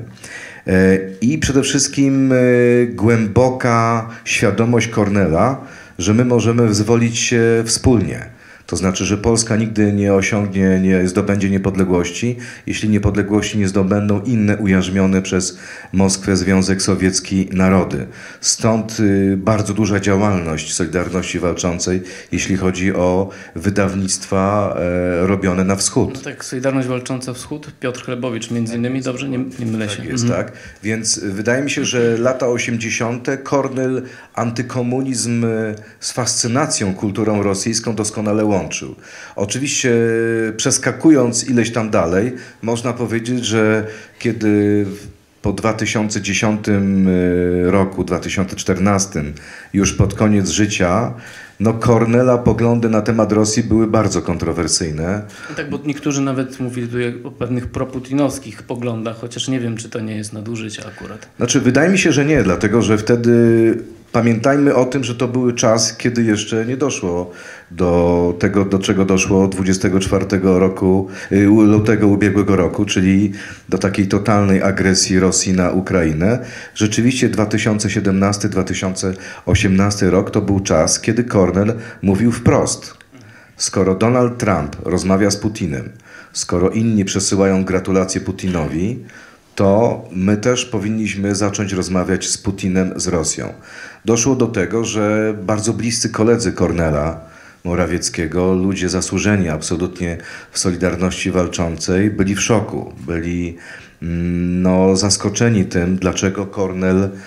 I przede wszystkim głęboka świadomość Kornela, że my możemy wyzwolić się wspólnie. To znaczy, że Polska nigdy nie osiągnie, nie zdobędzie niepodległości, jeśli niepodległości nie zdobędą inne ujarzmione przez Moskwę, Związek Sowiecki narody. Stąd y, bardzo duża działalność Solidarności Walczącej, jeśli chodzi o wydawnictwa e, robione na wschód. No tak, Solidarność Walcząca Wschód, Piotr Chlebowicz między innymi, dobrze, nie, nie mylę się. Tak jest, mhm. tak. Więc wydaje mi się, że lata osiemdziesiąte Kornel antykomunizm z fascynacją kulturą rosyjską doskonale łączył. Łączył. Oczywiście przeskakując ileś tam dalej, można powiedzieć, że kiedy po dwa tysiące dziesiątym roku, dwa tysiące czternastym, już pod koniec życia, no Kornela poglądy na temat Rosji były bardzo kontrowersyjne. No tak, bo niektórzy nawet mówili tutaj o pewnych proputinowskich poglądach, chociaż nie wiem, czy to nie jest nadużycie akurat. Znaczy, wydaje mi się, że nie, dlatego że wtedy pamiętajmy o tym, że to był czas, kiedy jeszcze nie doszło do tego, do czego doszło dwudziestego czwartego roku, lutego ubiegłego roku, czyli do takiej totalnej agresji Rosji na Ukrainę. Rzeczywiście dwa tysiące siedemnasty dwa tysiące osiemnasty rok to był czas, kiedy Kornel mówił wprost. Skoro Donald Trump rozmawia z Putinem, skoro inni przesyłają gratulacje Putinowi, to my też powinniśmy zacząć rozmawiać z Putinem, z Rosją. Doszło do tego, że bardzo bliscy koledzy Kornela Morawieckiego, ludzie zasłużeni absolutnie w Solidarności Walczącej, byli w szoku, byli no, zaskoczeni tym, dlaczego Kornel e,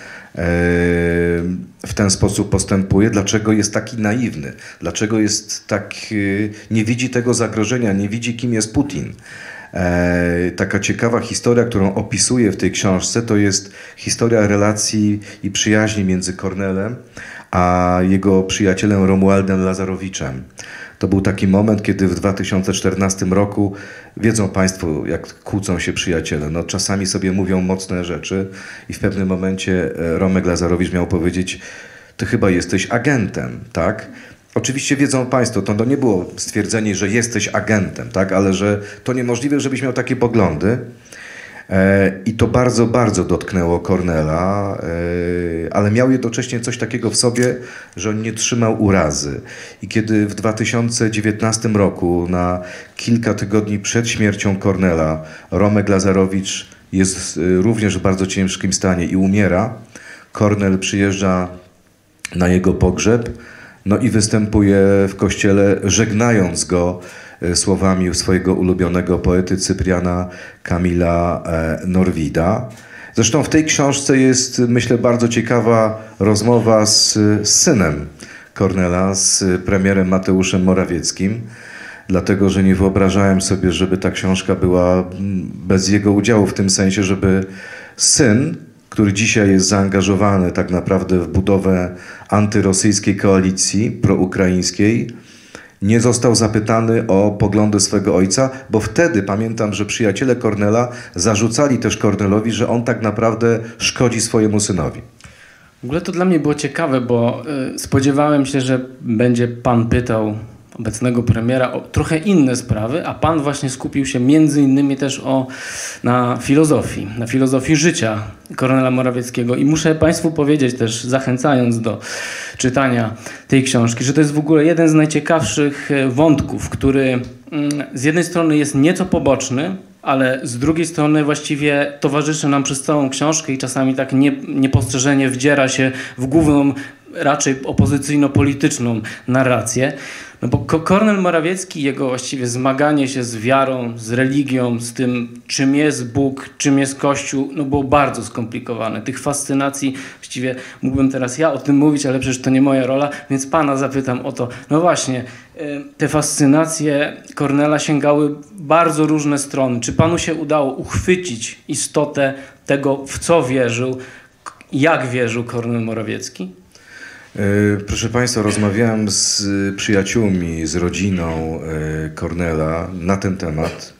w ten sposób postępuje, dlaczego jest taki naiwny, dlaczego jest tak, e, nie widzi tego zagrożenia, nie widzi, kim jest Putin. E, taka ciekawa historia, którą opisuję w tej książce, to jest historia relacji i przyjaźni między Kornelem a jego przyjacielem Romualdem Lazarowiczem. To był taki moment, kiedy w dwa tysiące czternastym roku, wiedzą Państwo, jak kłócą się przyjaciele, no czasami sobie mówią mocne rzeczy i w pewnym momencie Romek Lazarowicz miał powiedzieć: ty chyba jesteś agentem, tak? Oczywiście wiedzą Państwo, to, to nie było stwierdzenie, że jesteś agentem, tak? Ale że to niemożliwe, żebyś miał takie poglądy. E, I to bardzo, bardzo dotknęło Kornela, e, ale miał jednocześnie coś takiego w sobie, że on nie trzymał urazy. I kiedy w dwa tysiące dziewiętnastym roku, na kilka tygodni przed śmiercią Kornela, Romek Lazarowicz jest również w bardzo ciężkim stanie i umiera, Kornel przyjeżdża na jego pogrzeb, no i występuje w kościele, żegnając go słowami swojego ulubionego poety Cypriana Kamila Norwida. Zresztą w tej książce jest, myślę, bardzo ciekawa rozmowa z, z synem Kornela, z premierem Mateuszem Morawieckim, dlatego że nie wyobrażałem sobie, żeby ta książka była bez jego udziału, w tym sensie, żeby syn, który dzisiaj jest zaangażowany tak naprawdę w budowę antyrosyjskiej koalicji proukraińskiej, nie został zapytany o poglądy swego ojca, bo wtedy pamiętam, że przyjaciele Kornela zarzucali też Kornelowi, że on tak naprawdę szkodzi swojemu synowi. W ogóle to dla mnie było ciekawe, bo y, spodziewałem się, że będzie pan pytał obecnego premiera o trochę inne sprawy, a pan właśnie skupił się między innymi też o, na filozofii, na filozofii życia Kornela Morawieckiego. I muszę Państwu powiedzieć też, zachęcając do czytania tej książki, że to jest w ogóle jeden z najciekawszych wątków, który z jednej strony jest nieco poboczny, ale z drugiej strony właściwie towarzyszy nam przez całą książkę i czasami tak nie, niepostrzeżenie wdziera się w główną raczej opozycyjno-polityczną narrację. No bo Kornel Morawiecki, jego właściwie zmaganie się z wiarą, z religią, z tym, czym jest Bóg, czym jest Kościół, no było bardzo skomplikowane. Tych fascynacji, właściwie mógłbym teraz ja o tym mówić, ale przecież to nie moja rola, więc pana zapytam o to. No właśnie, te fascynacje Kornela sięgały bardzo różne strony. Czy panu się udało uchwycić istotę tego, w co wierzył, jak wierzył Kornel Morawiecki? Proszę Państwa, rozmawiałem z przyjaciółmi, z rodziną Kornela na ten temat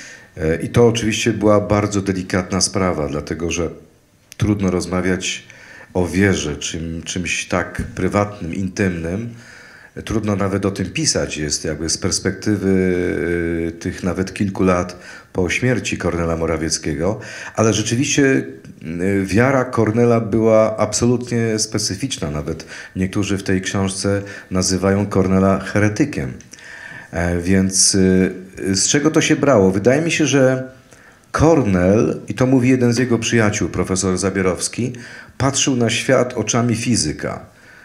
i to oczywiście była bardzo delikatna sprawa, dlatego że trudno rozmawiać o wierze, czym, czymś tak prywatnym, intymnym. Trudno nawet o tym pisać jest jakby z perspektywy tych nawet kilku lat po śmierci Kornela Morawieckiego, ale rzeczywiście wiara Kornela była absolutnie specyficzna. Nawet niektórzy w tej książce nazywają Kornela heretykiem. Więc z czego to się brało? Wydaje mi się, że Kornel, i to mówi jeden z jego przyjaciół, profesor Zabierowski, patrzył na świat oczami fizyka.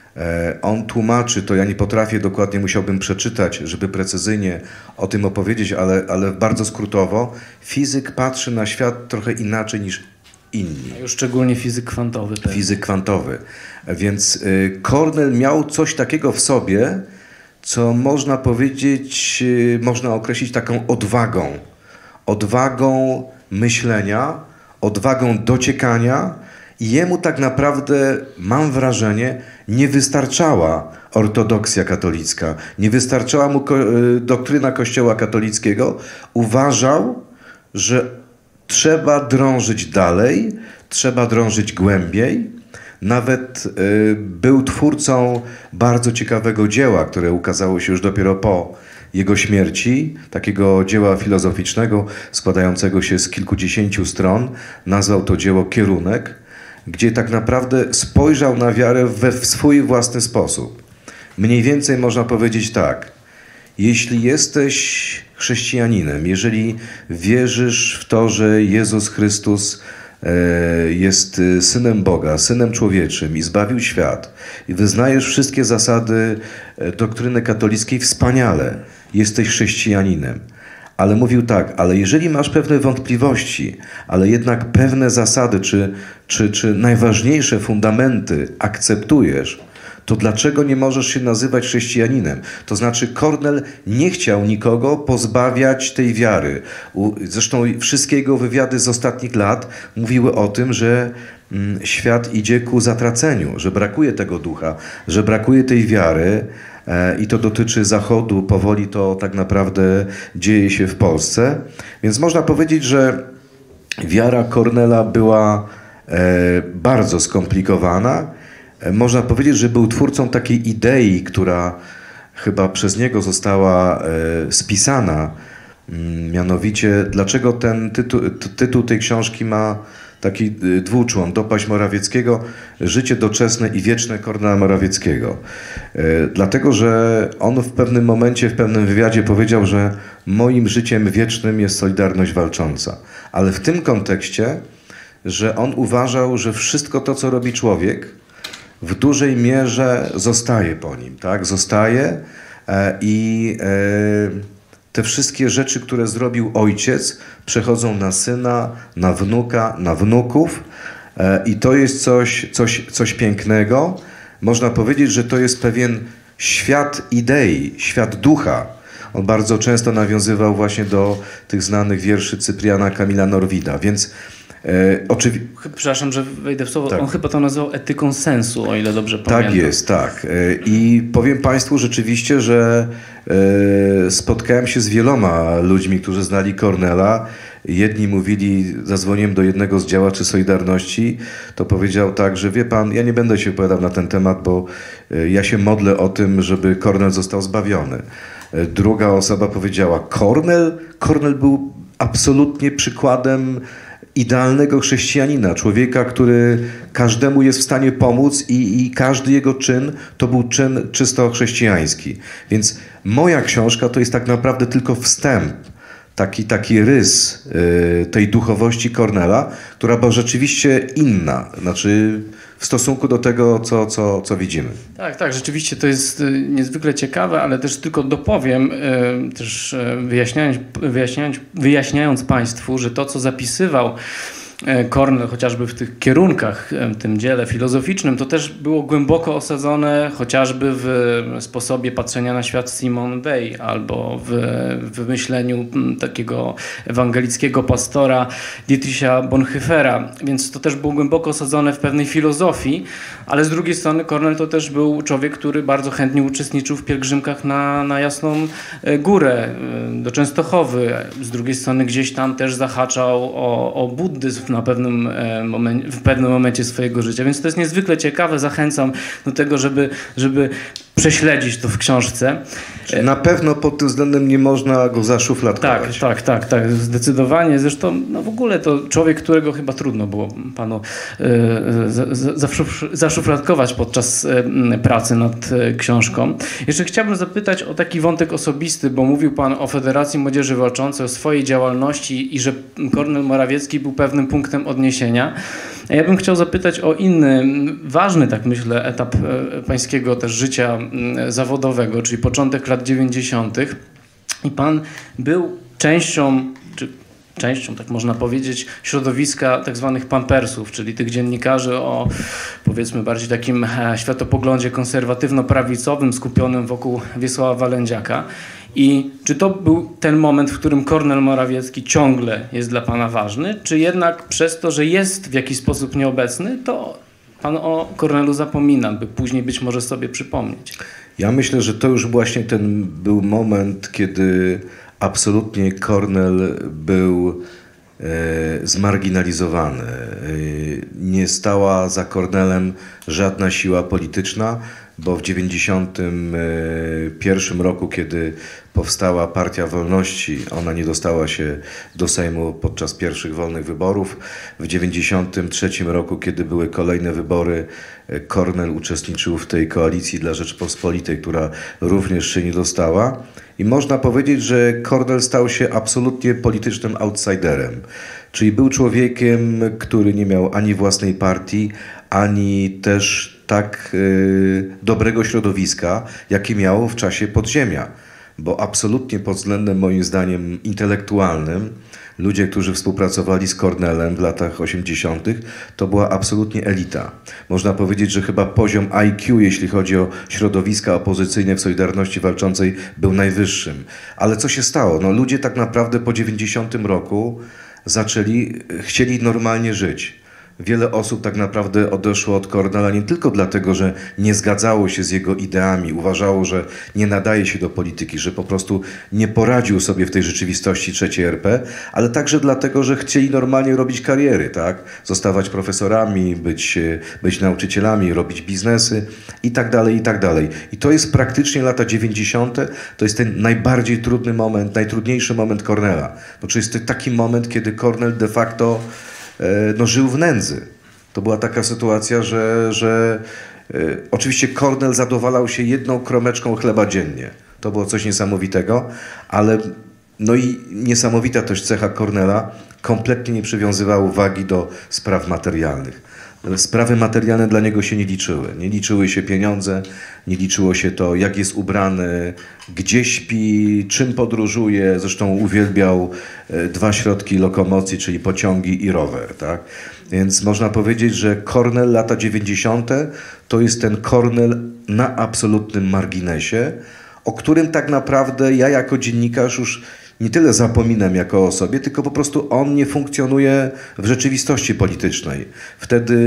On tłumaczy, to ja nie potrafię, dokładnie musiałbym przeczytać, żeby precyzyjnie o tym opowiedzieć, ale, ale bardzo skrótowo. Fizyk patrzy na świat trochę inaczej niż inni. A już szczególnie fizyk kwantowy. Pewnie. Fizyk kwantowy. Więc Kornel miał coś takiego w sobie, co można powiedzieć, można określić taką odwagą. Odwagą myślenia, odwagą dociekania i jemu tak naprawdę, mam wrażenie, nie wystarczała ortodoksja katolicka, nie wystarczała mu ko- doktryna Kościoła katolickiego. Uważał, że trzeba drążyć dalej, trzeba drążyć głębiej. Nawet y, był twórcą bardzo ciekawego dzieła, które ukazało się już dopiero po jego śmierci, takiego dzieła filozoficznego składającego się z kilkudziesięciu stron. Nazwał to dzieło Kierunek, gdzie tak naprawdę spojrzał na wiarę we w swój własny sposób. Mniej więcej można powiedzieć tak: jeśli jesteś chrześcijaninem, jeżeli wierzysz w to, że Jezus Chrystus e, jest Synem Boga, Synem Człowieczym i zbawił świat i wyznajesz wszystkie zasady doktryny katolickiej, wspaniale, jesteś chrześcijaninem. Ale mówił tak, ale jeżeli masz pewne wątpliwości, ale jednak pewne zasady, czy, czy, czy najważniejsze fundamenty akceptujesz, to dlaczego nie możesz się nazywać chrześcijaninem? To znaczy Kornel nie chciał nikogo pozbawiać tej wiary. Zresztą wszystkie jego wywiady z ostatnich lat mówiły o tym, że mm, świat idzie ku zatraceniu, że brakuje tego ducha, że brakuje tej wiary. I to dotyczy Zachodu, powoli to tak naprawdę dzieje się w Polsce. Więc można powiedzieć, że wiara Kornela była bardzo skomplikowana. Można powiedzieć, że był twórcą takiej idei, która chyba przez niego została spisana. Mianowicie, dlaczego ten tytuł, tytuł tej książki ma taki dwuczłon, Dopaść Morawieckiego, życie doczesne i wieczne Kornela Morawieckiego. Dlatego, że on w pewnym momencie, w pewnym wywiadzie powiedział, że moim życiem wiecznym jest Solidarność Walcząca. Ale w tym kontekście, że on uważał, że wszystko to, co robi człowiek, w dużej mierze zostaje po nim, tak? Zostaje i te wszystkie rzeczy, które zrobił ojciec, przechodzą na syna, na wnuka, na wnuków i to jest coś, coś, coś pięknego. Można powiedzieć, że to jest pewien świat idei, świat ducha. On bardzo często nawiązywał właśnie do tych znanych wierszy Cypriana Kamila Norwida, więc e, oczywiście... Przepraszam, że wejdę w słowo. Tak. On chyba to nazywał etyką sensu, o ile dobrze pamiętam. Tak jest, tak. I powiem Państwu rzeczywiście, że spotkałem się z wieloma ludźmi, którzy znali Kornela. Jedni mówili, zadzwoniłem do jednego z działaczy Solidarności, to powiedział tak, że wie pan, ja nie będę się wypowiadał na ten temat, bo ja się modlę o tym, żeby Kornel został zbawiony. Druga osoba powiedziała, Kornel? Kornel był absolutnie przykładem idealnego chrześcijanina, człowieka, który każdemu jest w stanie pomóc i, i każdy jego czyn to był czyn czysto chrześcijański. Więc moja książka to jest tak naprawdę tylko wstęp, taki, taki rys y, tej duchowości Kornela, która była rzeczywiście inna. Znaczy w stosunku do tego, co, co, co widzimy. Tak, tak, rzeczywiście to jest niezwykle ciekawe, ale też tylko dopowiem, też wyjaśniając, wyjaśniając, wyjaśniając Państwu, że to, co zapisywał Kornel chociażby w tych kierunkach, w tym dziele filozoficznym, to też było głęboko osadzone chociażby w sposobie patrzenia na świat Simone Weil albo w, w myśleniu takiego ewangelickiego pastora Dietricha Bonhoeffera, więc to też było głęboko osadzone w pewnej filozofii, ale z drugiej strony Kornel to też był człowiek, który bardzo chętnie uczestniczył w pielgrzymkach na, na Jasną Górę, do Częstochowy. Z drugiej strony gdzieś tam też zahaczał o, o buddyzm na pewnym momencie, w pewnym momencie swojego życia. Więc to jest niezwykle ciekawe. Zachęcam do tego, żeby, żeby prześledzić to w książce. Na pewno pod tym względem nie można go zaszufladkować. Tak, tak, tak, tak, zdecydowanie. Zresztą no w ogóle to człowiek, którego chyba trudno było panu y, zaszufladkować podczas y, pracy nad y, książką. Jeszcze chciałbym zapytać o taki wątek osobisty, bo mówił pan o Federacji Młodzieży Walczącej, o swojej działalności i że Kornel Morawiecki był pewnym punktem odniesienia. Ja bym chciał zapytać o inny, ważny, tak myślę, etap pańskiego też życia zawodowego, czyli początek lat dziewięćdziesiątych. I pan był częścią, czy częścią, tak można powiedzieć, środowiska tak zwanych pampersów, czyli tych dziennikarzy o, powiedzmy, bardziej takim światopoglądzie konserwatywno-prawicowym, skupionym wokół Wiesława Walędziaka. I czy to był ten moment, w którym Kornel Morawiecki ciągle jest dla pana ważny, czy jednak przez to, że jest w jakiś sposób nieobecny, to pan o Kornelu zapomina, by później być może sobie przypomnieć? Ja myślę, że to już właśnie ten był moment, kiedy absolutnie Kornel był e, zmarginalizowany. E, nie stała za Kornelem żadna siła polityczna, bo w dziewięćdziesiątym pierwszym roku, kiedy powstała Partia Wolności, ona nie dostała się do Sejmu podczas pierwszych wolnych wyborów. W dziewięćdziesiątym trzecim roku, kiedy były kolejne wybory, Kornel uczestniczył w tej koalicji dla Rzeczpospolitej, która również się nie dostała. I można powiedzieć, że Kornel stał się absolutnie politycznym outsiderem. Czyli był człowiekiem, który nie miał ani własnej partii, ani też tak y, dobrego środowiska, jakie miał w czasie podziemia. Bo absolutnie pod względem, moim zdaniem, intelektualnym, ludzie, którzy współpracowali z Kornelem w latach osiemdziesiątych, to była absolutnie elita. Można powiedzieć, że chyba poziom I Q, jeśli chodzi o środowiska opozycyjne w Solidarności Walczącej, był najwyższym. Ale co się stało? No, ludzie tak naprawdę po dziewięćdziesiątym roku zaczęli, chcieli normalnie żyć. Wiele osób tak naprawdę odeszło od Kornela nie tylko dlatego, że nie zgadzało się z jego ideami, uważało, że nie nadaje się do polityki, że po prostu nie poradził sobie w tej rzeczywistości trzeciej R P, ale także dlatego, że chcieli normalnie robić kariery, tak? Zostawać profesorami, być, być nauczycielami, robić biznesy i tak dalej, i tak dalej. I to jest praktycznie lata dziewięćdziesiąte. To jest ten najbardziej trudny moment, najtrudniejszy moment Kornela. Bo to jest taki moment, kiedy Kornel de facto no, żył w nędzy. To była taka sytuacja, że, że e, oczywiście Kornel zadowalał się jedną kromeczką chleba dziennie. To było coś niesamowitego, ale no i niesamowita też cecha Kornela, kompletnie nie przywiązywał wagi do spraw materialnych. Sprawy materialne dla niego się nie liczyły. Nie liczyły się pieniądze, nie liczyło się to, jak jest ubrany, gdzie śpi, czym podróżuje. Zresztą uwielbiał dwa środki lokomocji, czyli pociągi i rower. Tak? Więc można powiedzieć, że Kornel lata dziewięćdziesiąte to jest ten Kornel na absolutnym marginesie, o którym tak naprawdę ja jako dziennikarz już nie tyle zapominam jako o sobie, tylko po prostu on nie funkcjonuje w rzeczywistości politycznej. Wtedy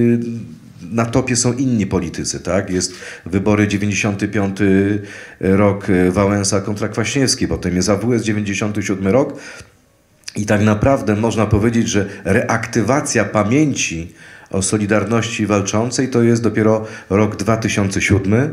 na topie są inni politycy, tak? Jest wybory dziewięćdziesiąty piąty rok, Wałęsa kontra Kwaśniewski, potem jest A W S dziewięćdziesiąty siódmy rok i tak naprawdę można powiedzieć, że reaktywacja pamięci o Solidarności Walczącej to jest dopiero rok dwa tysiące siódmy,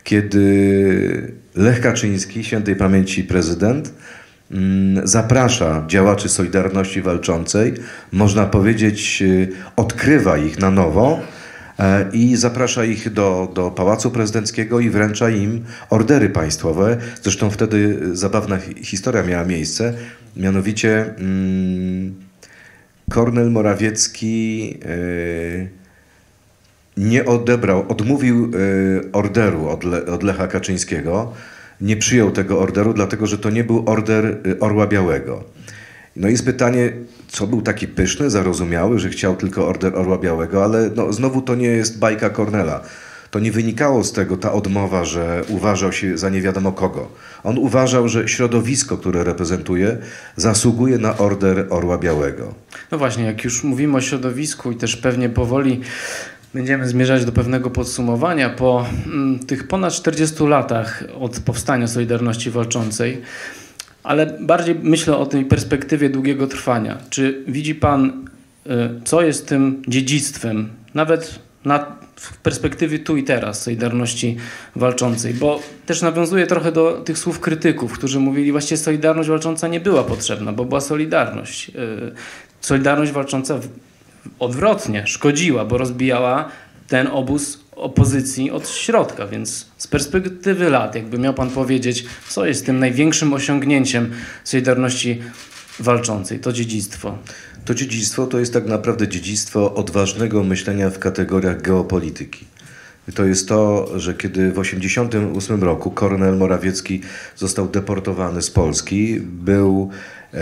kiedy Lech Kaczyński, świętej pamięci prezydent, zaprasza działaczy Solidarności Walczącej, można powiedzieć, odkrywa ich na nowo i zaprasza ich do, do Pałacu Prezydenckiego i wręcza im ordery państwowe. Zresztą wtedy zabawna historia miała miejsce, mianowicie Kornel Morawiecki nie odebrał, odmówił y, orderu od, Le, od Lecha Kaczyńskiego, nie przyjął tego orderu, dlatego że to nie był order y, Orła Białego. No jest pytanie, co był taki pyszny, zarozumiały, że chciał tylko order Orła Białego, ale no, znowu to nie jest bajka Kornela. To nie wynikało z tego ta odmowa, że uważał się za nie wiadomo kogo. On uważał, że środowisko, które reprezentuje, zasługuje na order Orła Białego. No właśnie, jak już mówimy o środowisku i też pewnie powoli będziemy zmierzać do pewnego podsumowania, po mm, tych ponad czterdziestu latach od powstania Solidarności Walczącej, ale bardziej myślę o tej perspektywie długiego trwania. Czy widzi pan, y, co jest tym dziedzictwem, nawet na w perspektywie tu i teraz Solidarności Walczącej, bo też nawiązuje trochę do tych słów krytyków, którzy mówili, właściwie Solidarność Walcząca nie była potrzebna, bo była Solidarność. Solidarność Walcząca odwrotnie szkodziła, bo rozbijała ten obóz opozycji od środka, więc z perspektywy lat, jakby miał pan powiedzieć, co jest tym największym osiągnięciem Solidarności Walczącej, to dziedzictwo. To dziedzictwo to jest tak naprawdę dziedzictwo odważnego myślenia w kategoriach geopolityki. To jest to, że kiedy w tysiąc dziewięćset osiemdziesiątym ósmym roku Kornel Morawiecki został deportowany z Polski, był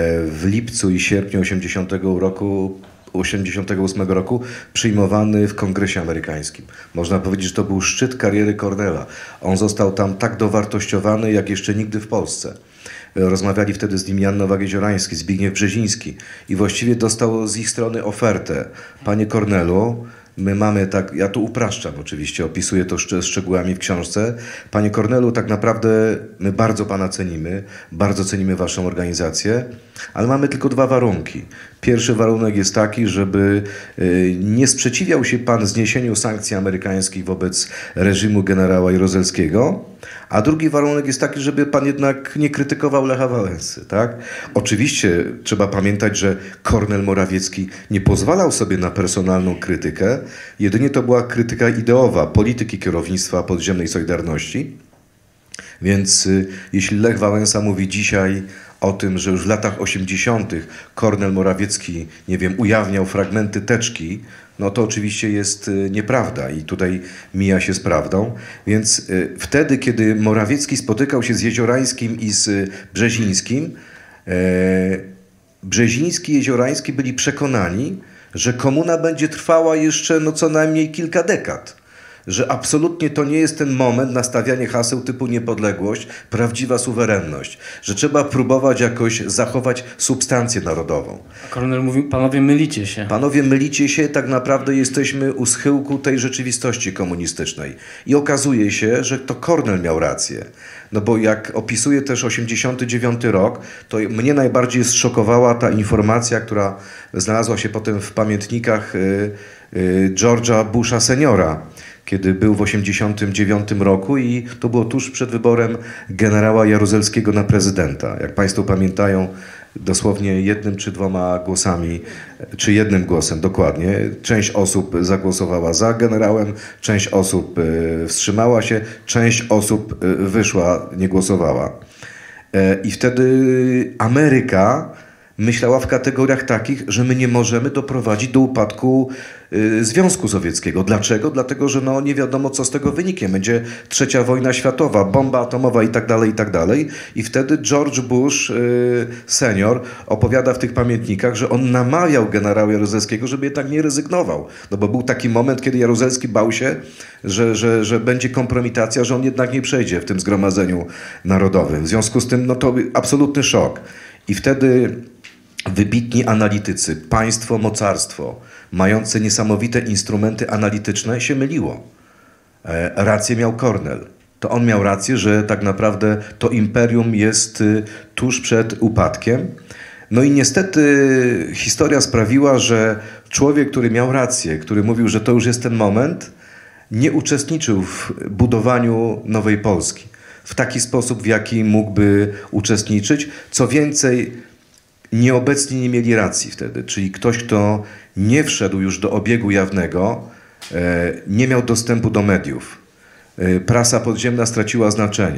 w lipcu i sierpniu osiemdziesiątego roku osiemdziesiątego ósmego roku przyjmowany w Kongresie Amerykańskim. Można powiedzieć, że to był szczyt kariery Kornela. On został tam tak dowartościowany, jak jeszcze nigdy w Polsce. Rozmawiali wtedy z nim Jan Nowak-Jeziorański, Zbigniew Brzeziński i właściwie dostał z ich strony ofertę. Panie Kornelu, my mamy tak, ja tu upraszczam oczywiście, opisuję to szcz- szczegółami w książce. Panie Kornelu, tak naprawdę my bardzo pana cenimy, bardzo cenimy waszą organizację, ale mamy tylko dwa warunki. Pierwszy warunek jest taki, żeby y, nie sprzeciwiał się pan zniesieniu sankcji amerykańskich wobec reżimu generała Jaruzelskiego, a drugi warunek jest taki, żeby pan jednak nie krytykował Lecha Wałęsy, tak? Oczywiście trzeba pamiętać, że Kornel Morawiecki nie pozwalał sobie na personalną krytykę, jedynie to była krytyka ideowa polityki kierownictwa podziemnej Solidarności. Więc y, jeśli Lech Wałęsa mówi dzisiaj o tym, że już w latach osiemdziesiątych Kornel Morawiecki, nie wiem, ujawniał fragmenty teczki, no to oczywiście jest y, nieprawda i tutaj mija się z prawdą. Więc y, wtedy, kiedy Morawiecki spotykał się z Jeziorańskim i z y, Brzezińskim, y, Brzeziński i Jeziorański byli przekonani, że komuna będzie trwała jeszcze no, co najmniej kilka dekad. Że absolutnie to nie jest ten moment na stawianie haseł typu niepodległość, prawdziwa suwerenność. Że trzeba próbować jakoś zachować substancję narodową. A Kornel mówił, panowie mylicie się. Panowie mylicie się, tak naprawdę jesteśmy u schyłku tej rzeczywistości komunistycznej. I okazuje się, że to Kornel miał rację. No bo jak opisuje też osiemdziesiąty dziewiąty rok, to mnie najbardziej zszokowała ta informacja, która znalazła się potem w pamiętnikach y, y, George'a Busha seniora, kiedy był w osiemdziesiątym dziewiątym roku i to było tuż przed wyborem generała Jaruzelskiego na prezydenta. Jak państwo pamiętają, dosłownie jednym czy dwoma głosami, czy jednym głosem dokładnie, część osób zagłosowała za generałem, część osób wstrzymała się, część osób wyszła, nie głosowała. I wtedy Ameryka myślała w kategoriach takich, że my nie możemy doprowadzić do upadku y, Związku Sowieckiego. Dlaczego? Dlatego, że no, nie wiadomo, co z tego wyniknie. Będzie trzecia wojna światowa, bomba atomowa i tak dalej, i tak dalej. I wtedy George Bush y, senior opowiada w tych pamiętnikach, że on namawiał generała Jaruzelskiego, żeby jednak nie rezygnował. No bo był taki moment, kiedy Jaruzelski bał się, że, że, że będzie kompromitacja, że on jednak nie przejdzie w tym zgromadzeniu narodowym. W związku z tym no, to absolutny szok. I wtedy wybitni analitycy, państwo, mocarstwo, mające niesamowite instrumenty analityczne, się myliło. E, rację miał Kornel. To on miał rację, że tak naprawdę to imperium jest y, tuż przed upadkiem. No i niestety historia sprawiła, że człowiek, który miał rację, który mówił, że to już jest ten moment, nie uczestniczył w budowaniu nowej Polski w taki sposób, w jaki mógłby uczestniczyć. Co więcej, nieobecni nie mieli racji wtedy, czyli ktoś, kto nie wszedł już do obiegu jawnego, nie miał dostępu do mediów. Prasa podziemna straciła znaczenie.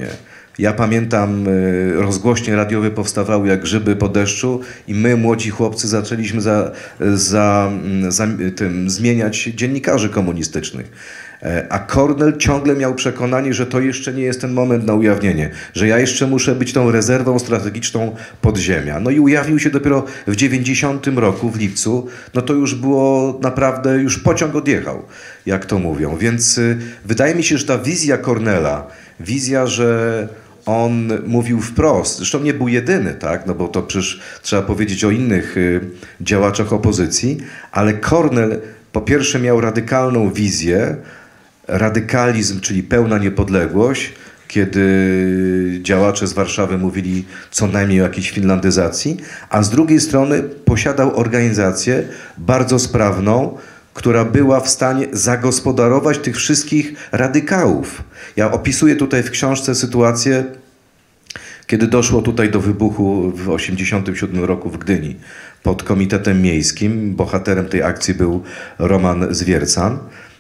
Ja pamiętam, y, rozgłośnie radiowe powstawały jak grzyby po deszczu i my, młodzi chłopcy, zaczęliśmy za, za, za tym zmieniać dziennikarzy komunistycznych. A Kornel ciągle miał przekonanie, że to jeszcze nie jest ten moment na ujawnienie, że ja jeszcze muszę być tą rezerwą strategiczną podziemia. No i ujawnił się dopiero w dziewięćdziesiątym roku, w lipcu. No to już było naprawdę, już pociąg odjechał, jak to mówią. Więc y, wydaje mi się, że ta wizja Kornela, wizja, że on mówił wprost, zresztą nie był jedyny, tak? No bo to przecież trzeba powiedzieć o innych y, działaczach opozycji, ale Kornel po pierwsze miał radykalną wizję, radykalizm, czyli pełna niepodległość, kiedy działacze z Warszawy mówili co najmniej o jakiejś finlandyzacji, a z drugiej strony posiadał organizację bardzo sprawną, która była w stanie zagospodarować tych wszystkich radykałów. Ja opisuję tutaj w książce sytuację, kiedy doszło tutaj do wybuchu w osiemdziesiątym siódmym roku w Gdyni pod Komitetem Miejskim. Bohaterem tej akcji był Roman Zwiercan.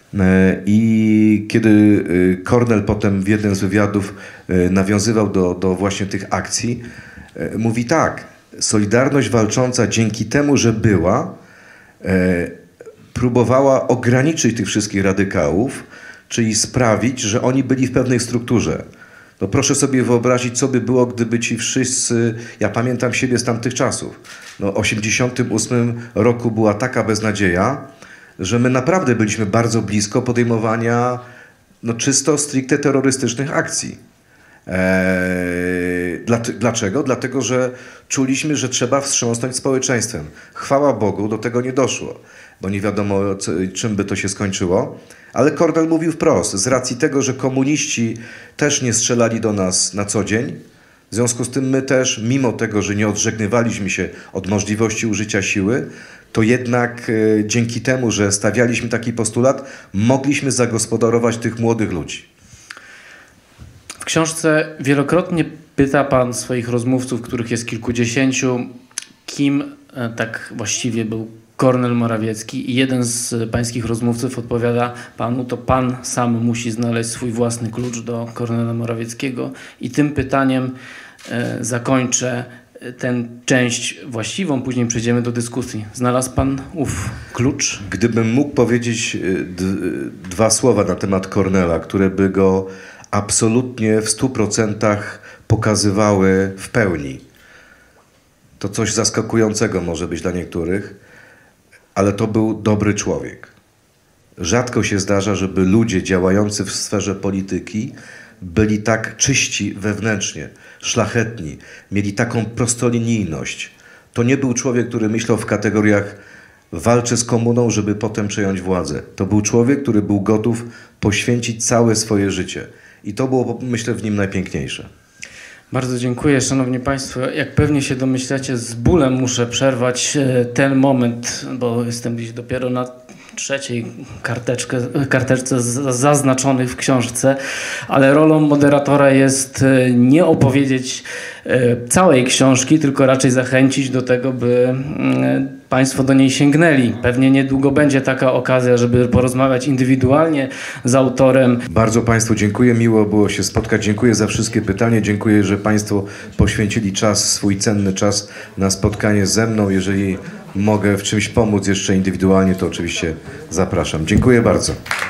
I kiedy Kornel potem w jednym z wywiadów nawiązywał do, do właśnie tych akcji, mówi tak, Solidarność walcząca dzięki temu, że była, próbowała ograniczyć tych wszystkich radykałów, czyli sprawić, że oni byli w pewnej strukturze. No proszę sobie wyobrazić, co by było, gdyby ci wszyscy, ja pamiętam siebie z tamtych czasów, no w osiemdziesiątym ósmym roku była taka beznadzieja, że my naprawdę byliśmy bardzo blisko podejmowania no, czysto stricte terrorystycznych akcji. Eee, dlaczego? Dlatego, że czuliśmy, że trzeba wstrząsnąć społeczeństwem. Chwała Bogu, do tego nie doszło, bo nie wiadomo, co, czym by to się skończyło. Ale Kornel mówił wprost, z racji tego, że komuniści też nie strzelali do nas na co dzień, w związku z tym my też, mimo tego, że nie odżegnywaliśmy się od możliwości użycia siły, to jednak e, dzięki temu, że stawialiśmy taki postulat, mogliśmy zagospodarować tych młodych ludzi. W książce wielokrotnie pyta pan swoich rozmówców, których jest kilkudziesięciu, kim e, tak właściwie był Kornel Morawiecki, i jeden z pańskich rozmówców odpowiada panu, to pan sam musi znaleźć swój własny klucz do Kornela Morawieckiego, i tym pytaniem e, zakończę tę część właściwą, później przejdziemy do dyskusji. Znalazł pan ów klucz? Gdybym mógł powiedzieć dwa słowa na temat Kornela, które by go absolutnie w stu procentach pokazywały w pełni, to coś zaskakującego może być dla niektórych, ale to był dobry człowiek. Rzadko się zdarza, żeby ludzie działający w sferze polityki byli tak czyści wewnętrznie, szlachetni, mieli taką prostolinijność. To nie był człowiek, który myślał w kategoriach walczę z komuną, żeby potem przejąć władzę. To był człowiek, który był gotów poświęcić całe swoje życie. I to było, myślę, w nim najpiękniejsze. Bardzo dziękuję, szanowni państwo. Jak pewnie się domyślacie, z bólem muszę przerwać ten moment, bo jestem dziś dopiero na trzeciej karteczkę, karteczce zaznaczonych w książce, ale rolą moderatora jest nie opowiedzieć całej książki, tylko raczej zachęcić do tego, by państwo do niej sięgnęli. Pewnie niedługo będzie taka okazja, żeby porozmawiać indywidualnie z autorem. Bardzo państwu dziękuję, miło było się spotkać. Dziękuję za wszystkie pytania. Dziękuję, że państwo poświęcili czas, swój cenny czas na spotkanie ze mną. Jeżeli mogę w czymś pomóc jeszcze indywidualnie, to oczywiście zapraszam. Dziękuję bardzo.